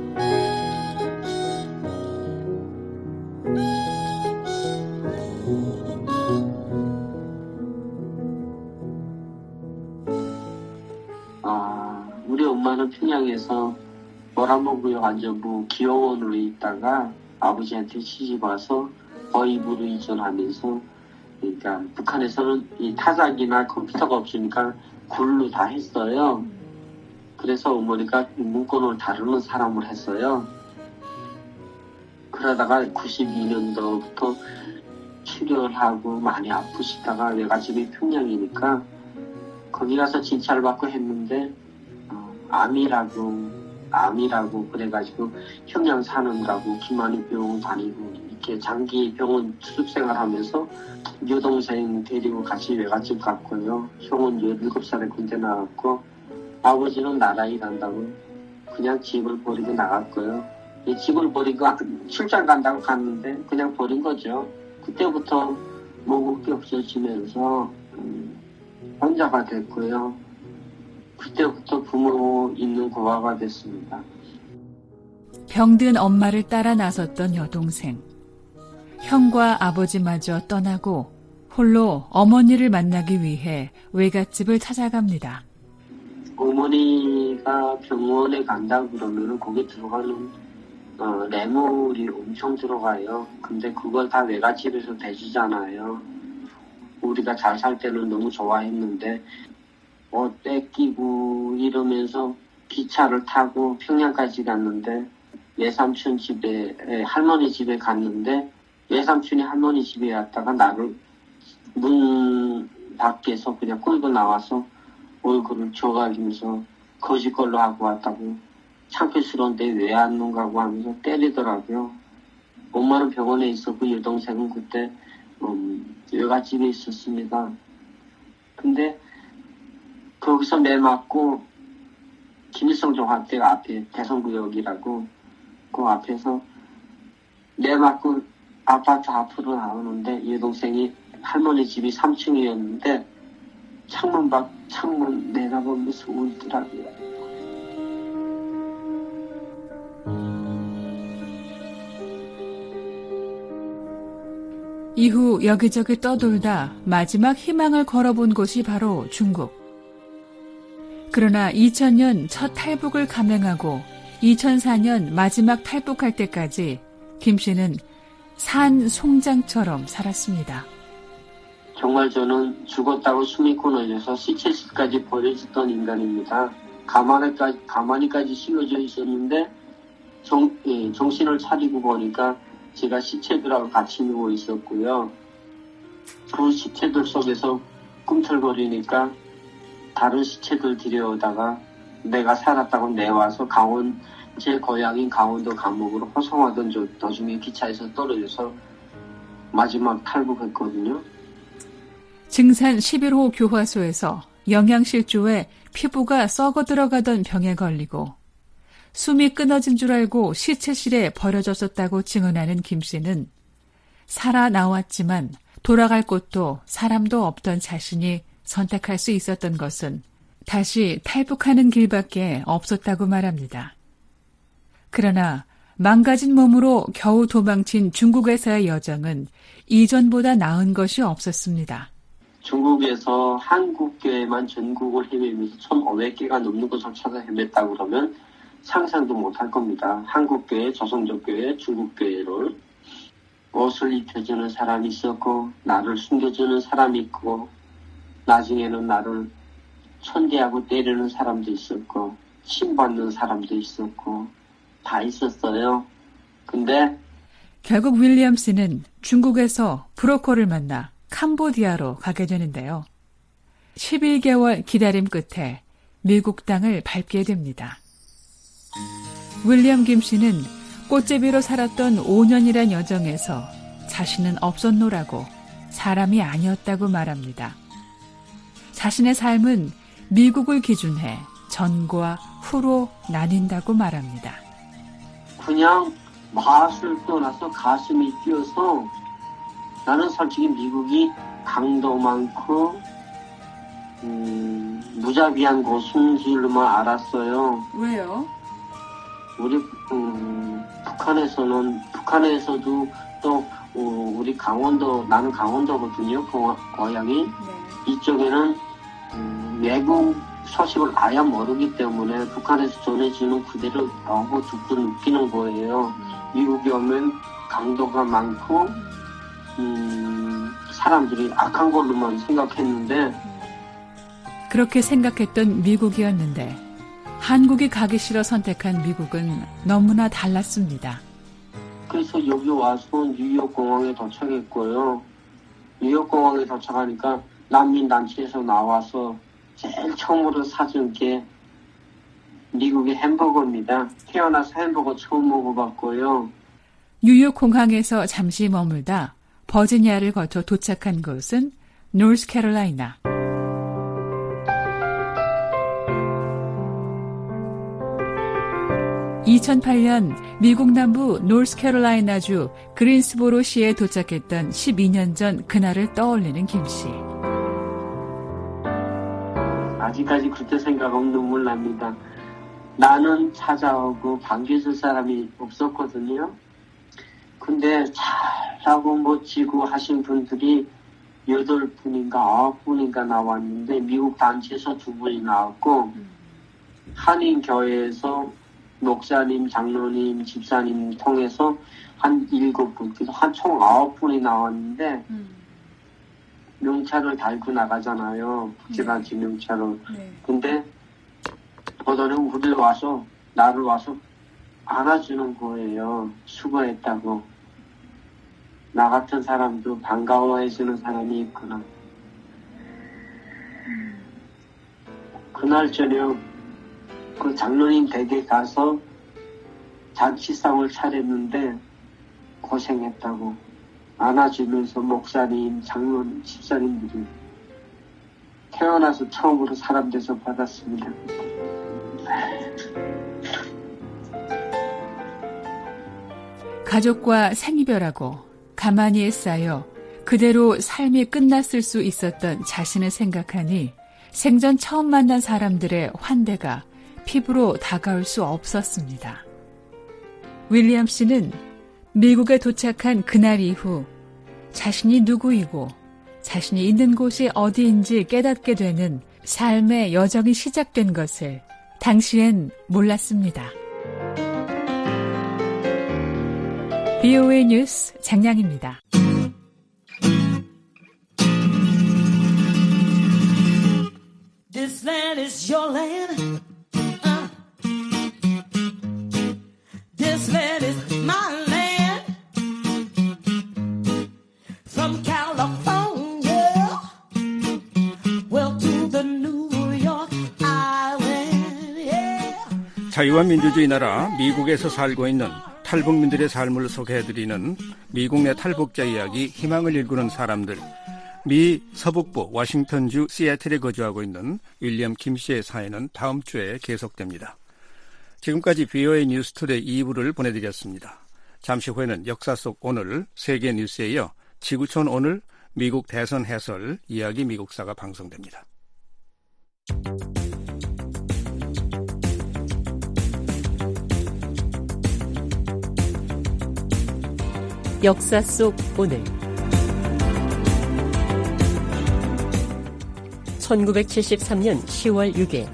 우리 엄마는 평양에서 모란봉구역 안전부 기업원으로 있다가 아버지한테 시집 와서 거입으로 이전하면서, 그러니까 북한에서는 이 타작이나 컴퓨터가 없으니까 굴로 다 했어요. 그래서 어머니가 문건을 다루는 사람을 했어요. 그러다가 구십이 년도부터 출혈하고 많이 아프시다가 외갓집이 평양이니까 거기 가서 진찰 받고 했는데 암이라고, 암이라고 그래가지고 평양 사는다고 김한희 병원 다니고 이렇게 장기 병원 수습 생활하면서 여동생 데리고 같이 외갓집 갔고요. 형은 열일곱 살에 군대 나갔고, 아버지는 나라 일한다고 그냥 집을 버리고 나갔고요. 이 집을 버리고 출장 간다고 갔는데 그냥 버린 거죠. 그때부터 먹을 게 없어지면서 음, 혼자가 됐고요. 그때부터 부모 있는 고아가 됐습니다. 병든 엄마를 따라 나섰던 여동생. 형과 아버지마저 떠나고 홀로 어머니를 만나기 위해 외갓집을 찾아갑니다. 어머니가 병원에 간다 그러면 거기 들어가는 어, 뇌물이 엄청 들어가요. 근데 그걸 다 외갓집에서 대주잖아요. 우리가 잘 살 때는 너무 좋아했는데 옷 뺏기고 이러면서 기차를 타고 평양까지 갔는데 외삼촌 집에, 할머니 집에 갔는데 외삼촌이 할머니 집에 왔다가 나를 문 밖에서 그냥 끌고 나와서 얼굴을 줘가면서 거짓걸로 하고 왔다고, 창피스러운데 왜 안 논가고 하면서 때리더라고요. 엄마는 병원에 있었고 여동생은 그때 음, 외갓집에 있었습니다. 근데 거기서 매 맞고 김일성 종합대 앞에 대성구역이라고 그 앞에서 매 맞고 아파트 앞으로 나오는데 여동생이 할머니 집이 삼 층이었는데 창문 밖 창문 내다보면서 울더라고요. 이후 여기저기 떠돌다 마지막 희망을 걸어본 곳이 바로 중국. 그러나 이천 년 첫 탈북을 감행하고 이천사 년 마지막 탈북할 때까지 김 씨는 산 송장처럼 살았습니다. 정말 저는 죽었다고 숨이 끊어져서 시체실까지 버려졌던 인간입니다. 가만히까지, 가만히까지 씌워져 있었는데 정, 예, 정신을 차리고 보니까 제가 시체들하고 같이 누워 있었고요. 그 시체들 속에서 꿈틀거리니까 다른 시체들 들여오다가 내가 살았다고 내와서 강원, 제 고향인 강원도 감옥으로 호송하던 저 도중에 기차에서 떨어져서 마지막 탈북했거든요. 증산 십일 호 교화소에서 영양실조에 피부가 썩어 들어가던 병에 걸리고 숨이 끊어진 줄 알고 시체실에 버려졌었다고 증언하는 김 씨는 살아나왔지만 돌아갈 곳도 사람도 없던 자신이 선택할 수 있었던 것은 다시 탈북하는 길밖에 없었다고 말합니다. 그러나 망가진 몸으로 겨우 도망친 중국에서의 여정은 이전보다 나은 것이 없었습니다. 중국에서 한국교회만 전국을 헤매면서 천오백 개가 넘는 것을 찾아 헤맸다고 그러면 상상도 못할 겁니다. 한국교회, 조선족교회, 중국교회를 옷을 입혀주는 사람이 있었고 나를 숨겨주는 사람이 있고 나중에는 나를 천대하고 때리는 사람도 있었고 침받는 사람도 있었고 다 있었어요. 근데 결국 윌리엄스는 중국에서 브로커를 만나 캄보디아로 가게 되는데요. 십일 개월 기다림 끝에 미국 땅을 밟게 됩니다. 윌리엄 김 씨는 꽃제비로 살았던 오 년이란 여정에서 자신은 없었노라고 사람이 아니었다고 말합니다. 자신의 삶은 미국을 기준해 전과 후로 나뉜다고 말합니다. 그냥 맛을 떠나서 가슴이 뛰어서 나는 솔직히 미국이 강도 많고 음, 무자비한 곳인 줄만 알았어요. 왜요? 우리 음, 북한에서는 북한에서도 또 어, 우리 강원도 나는 강원도거든요. 고, 고향이 네. 이쪽에는 음, 외국 소식을 아예 모르기 때문에 북한에서 전해지는 그대로 너무 듣고 느끼는 거예요. 음. 미국에 오면 강도가 많고 음, 사람들이 악한 걸로만 생각했는데 그렇게 생각했던 미국이었는데 한국이 가기 싫어 선택한 미국은 너무나 달랐습니다. 그래서 여기 와서 뉴욕 공항에 도착했고요. 뉴욕 공항에 도착하니까 난민단체에서 나와서 제일 처음으로 사준 게 미국의 햄버거입니다. 태어나서 햄버거 처음 먹어봤고요. 뉴욕 공항에서 잠시 머물다 버지니아를 거쳐 도착한 곳은 노스캐롤라이나. 이천팔 년 미국 남부 노스캐롤라이나주 그린스보로시에 도착했던 십이 년 전 그날을 떠올리는 김 씨. 아직까지 그때 생각하면 눈물 납니다. 나는 찾아오고 반겨줄 사람이 없었거든요. 근데 잘하고 멋지고 하신 분들이 여덟 분인가 아홉 분인가 나왔는데 미국 단체에서 두 분이 나왔고 한인교회에서 목사님, 장로님, 집사님 통해서 한 일곱 분, 그래서 한 총 아홉 분이 나왔는데 음. 명찰을 달고 나가잖아요. 국제단체 네. 명찰을. 네. 근데 보더니 우리를 와서 나를 와서 안아주는 거예요. 수고했다고. 나 같은 사람도 반가워해주는 사람이 있구나. 음. 그날 저녁 그 장로님 댁에 가서 잔치상을 차렸는데 고생했다고 안아주면서 목사님, 장로님, 집사님들이 태어나서 처음으로 사람 대접 받았습니다. 가족과 생이별하고 가만히에 쌓여 그대로 삶이 끝났을 수 있었던 자신을 생각하니 생전 처음 만난 사람들의 환대가 피부로 다가올 수 없었습니다. 윌리엄 씨는 미국에 도착한 그날 이후 자신이 누구이고 자신이 있는 곳이 어디인지 깨닫게 되는 삶의 여정이 시작된 것을 당시엔 몰랐습니다. 비오에이 뉴스 장량입니다. This land is your land. Uh. This land is my land. From California, well to the New York Island. Yeah. 자유와 민주주의 나라 미국에서 살고 있는 탈북민들의 삶을 소개해드리는 미국 내 탈북자 이야기, 희망을 일구는 사람들. 미 서북부 워싱턴주 시애틀에 거주하고 있는 윌리엄 김 씨의 사연은 다음 주에 계속됩니다. 지금까지 비오에이 뉴스투데이 이 부를 보내드렸습니다. 잠시 후에는 역사 속 오늘 세계 뉴스에 이어 지구촌 오늘 미국 대선 해설 이야기 미국사가 방송됩니다. 역사 속 오늘 천구백칠십삼년 시월 육일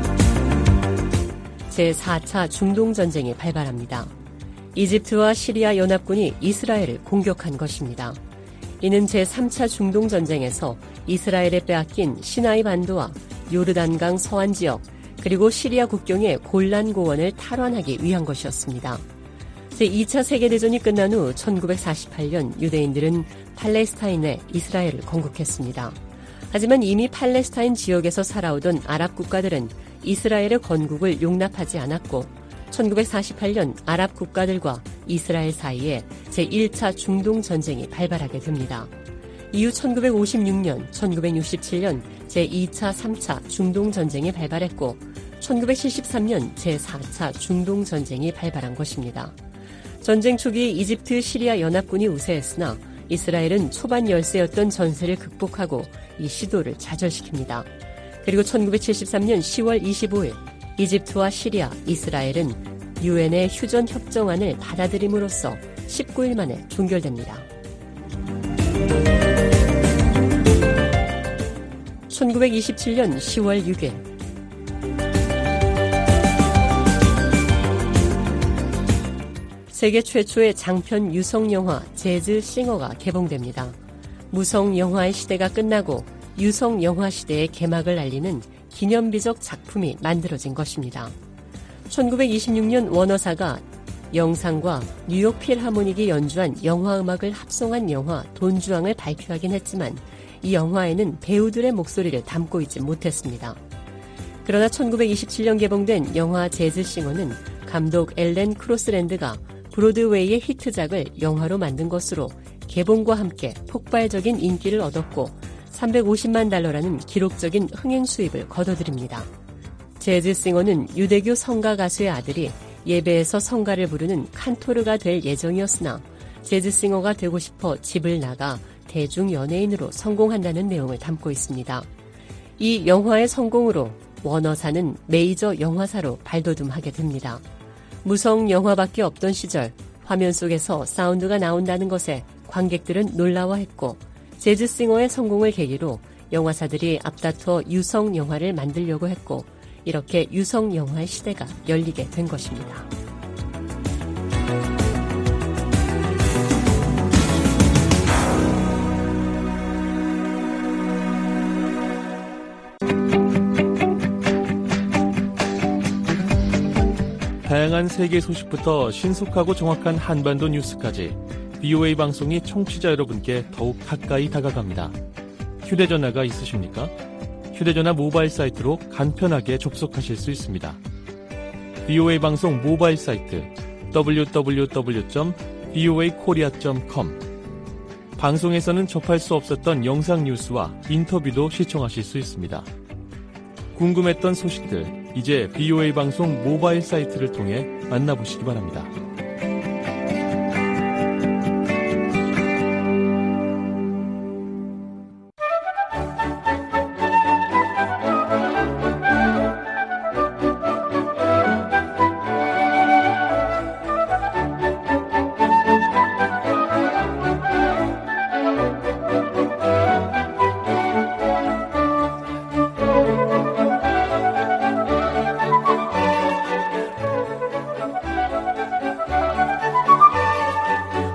제사 차 중동전쟁이 발발합니다. 이집트와 시리아 연합군이 이스라엘을 공격한 것입니다. 이는 제삼 차 중동전쟁에서 이스라엘에 빼앗긴 시나이 반도와 요르단강 서안 지역 그리고 시리아 국경의 골란 고원을 탈환하기 위한 것이었습니다. 제이 차 세계대전이 끝난 후 천구백사십팔년 유대인들은 팔레스타인에 이스라엘을 건국했습니다. 하지만 이미 팔레스타인 지역에서 살아오던 아랍 국가들은 이스라엘의 건국을 용납하지 않았고 천구백사십팔년 아랍 국가들과 이스라엘 사이에 제일 차 중동전쟁이 발발하게 됩니다. 이후 천구백오십육년, 천구백육십칠년 제이 차, 삼 차 중동전쟁이 발발했고 천구백칠십삼년 제사 차 중동전쟁이 발발한 것입니다. 전쟁 초기 이집트 시리아 연합군이 우세했으나 이스라엘은 초반 열세였던 전세를 극복하고 이 시도를 좌절시킵니다. 그리고 천구백칠십삼년 시월 이십오일 이집트와 시리아, 이스라엘은 유엔의 휴전 협정안을 받아들임으로써 십구일 만에 종결됩니다. 천구백이십칠년 시월 육일 세계 최초의 장편 유성영화 재즈 싱어가 개봉됩니다. 무성 영화의 시대가 끝나고 유성 영화 시대의 개막을 알리는 기념비적 작품이 만들어진 것입니다. 천구백이십육년 워너사가 영상과 뉴욕 필하모닉이 연주한 영화 음악을 합성한 영화 돈주왕을 발표하긴 했지만 이 영화에는 배우들의 목소리를 담고 있지 못했습니다. 그러나 천구백이십칠년 개봉된 영화 재즈싱어는 감독 앨런 크로스랜드가 브로드웨이의 히트작을 영화로 만든 것으로 개봉과 함께 폭발적인 인기를 얻었고 삼백오십만 달러라는 기록적인 흥행 수입을 거둬들입니다. 재즈싱어는 유대교 성가 가수의 아들이 예배에서 성가를 부르는 칸토르가 될 예정이었으나 재즈싱어가 되고 싶어 집을 나가 대중 연예인으로 성공한다는 내용을 담고 있습니다. 이 영화의 성공으로 워너사는 메이저 영화사로 발돋움하게 됩니다. 무성 영화밖에 없던 시절 화면 속에서 사운드가 나온다는 것에 관객들은 놀라워했고 재즈싱어의 성공을 계기로 영화사들이 앞다퉈 유성 영화를 만들려고 했고 이렇게 유성 영화의 시대가 열리게 된 것입니다. 다양한 세계 소식부터 신속하고 정확한 한반도 뉴스까지 비오에이 방송이 청취자 여러분께 더욱 가까이 다가갑니다. 휴대전화가 있으십니까? 휴대전화 모바일 사이트로 간편하게 접속하실 수 있습니다. 비오에이 방송 모바일 사이트 더블유 더블유 더블유 점 비오에이 코리아 점 컴 방송에서는 접할 수 없었던 영상 뉴스와 인터뷰도 시청하실 수 있습니다. 궁금했던 소식들 이제 비오에이 방송 모바일 사이트를 통해 만나보시기 바랍니다.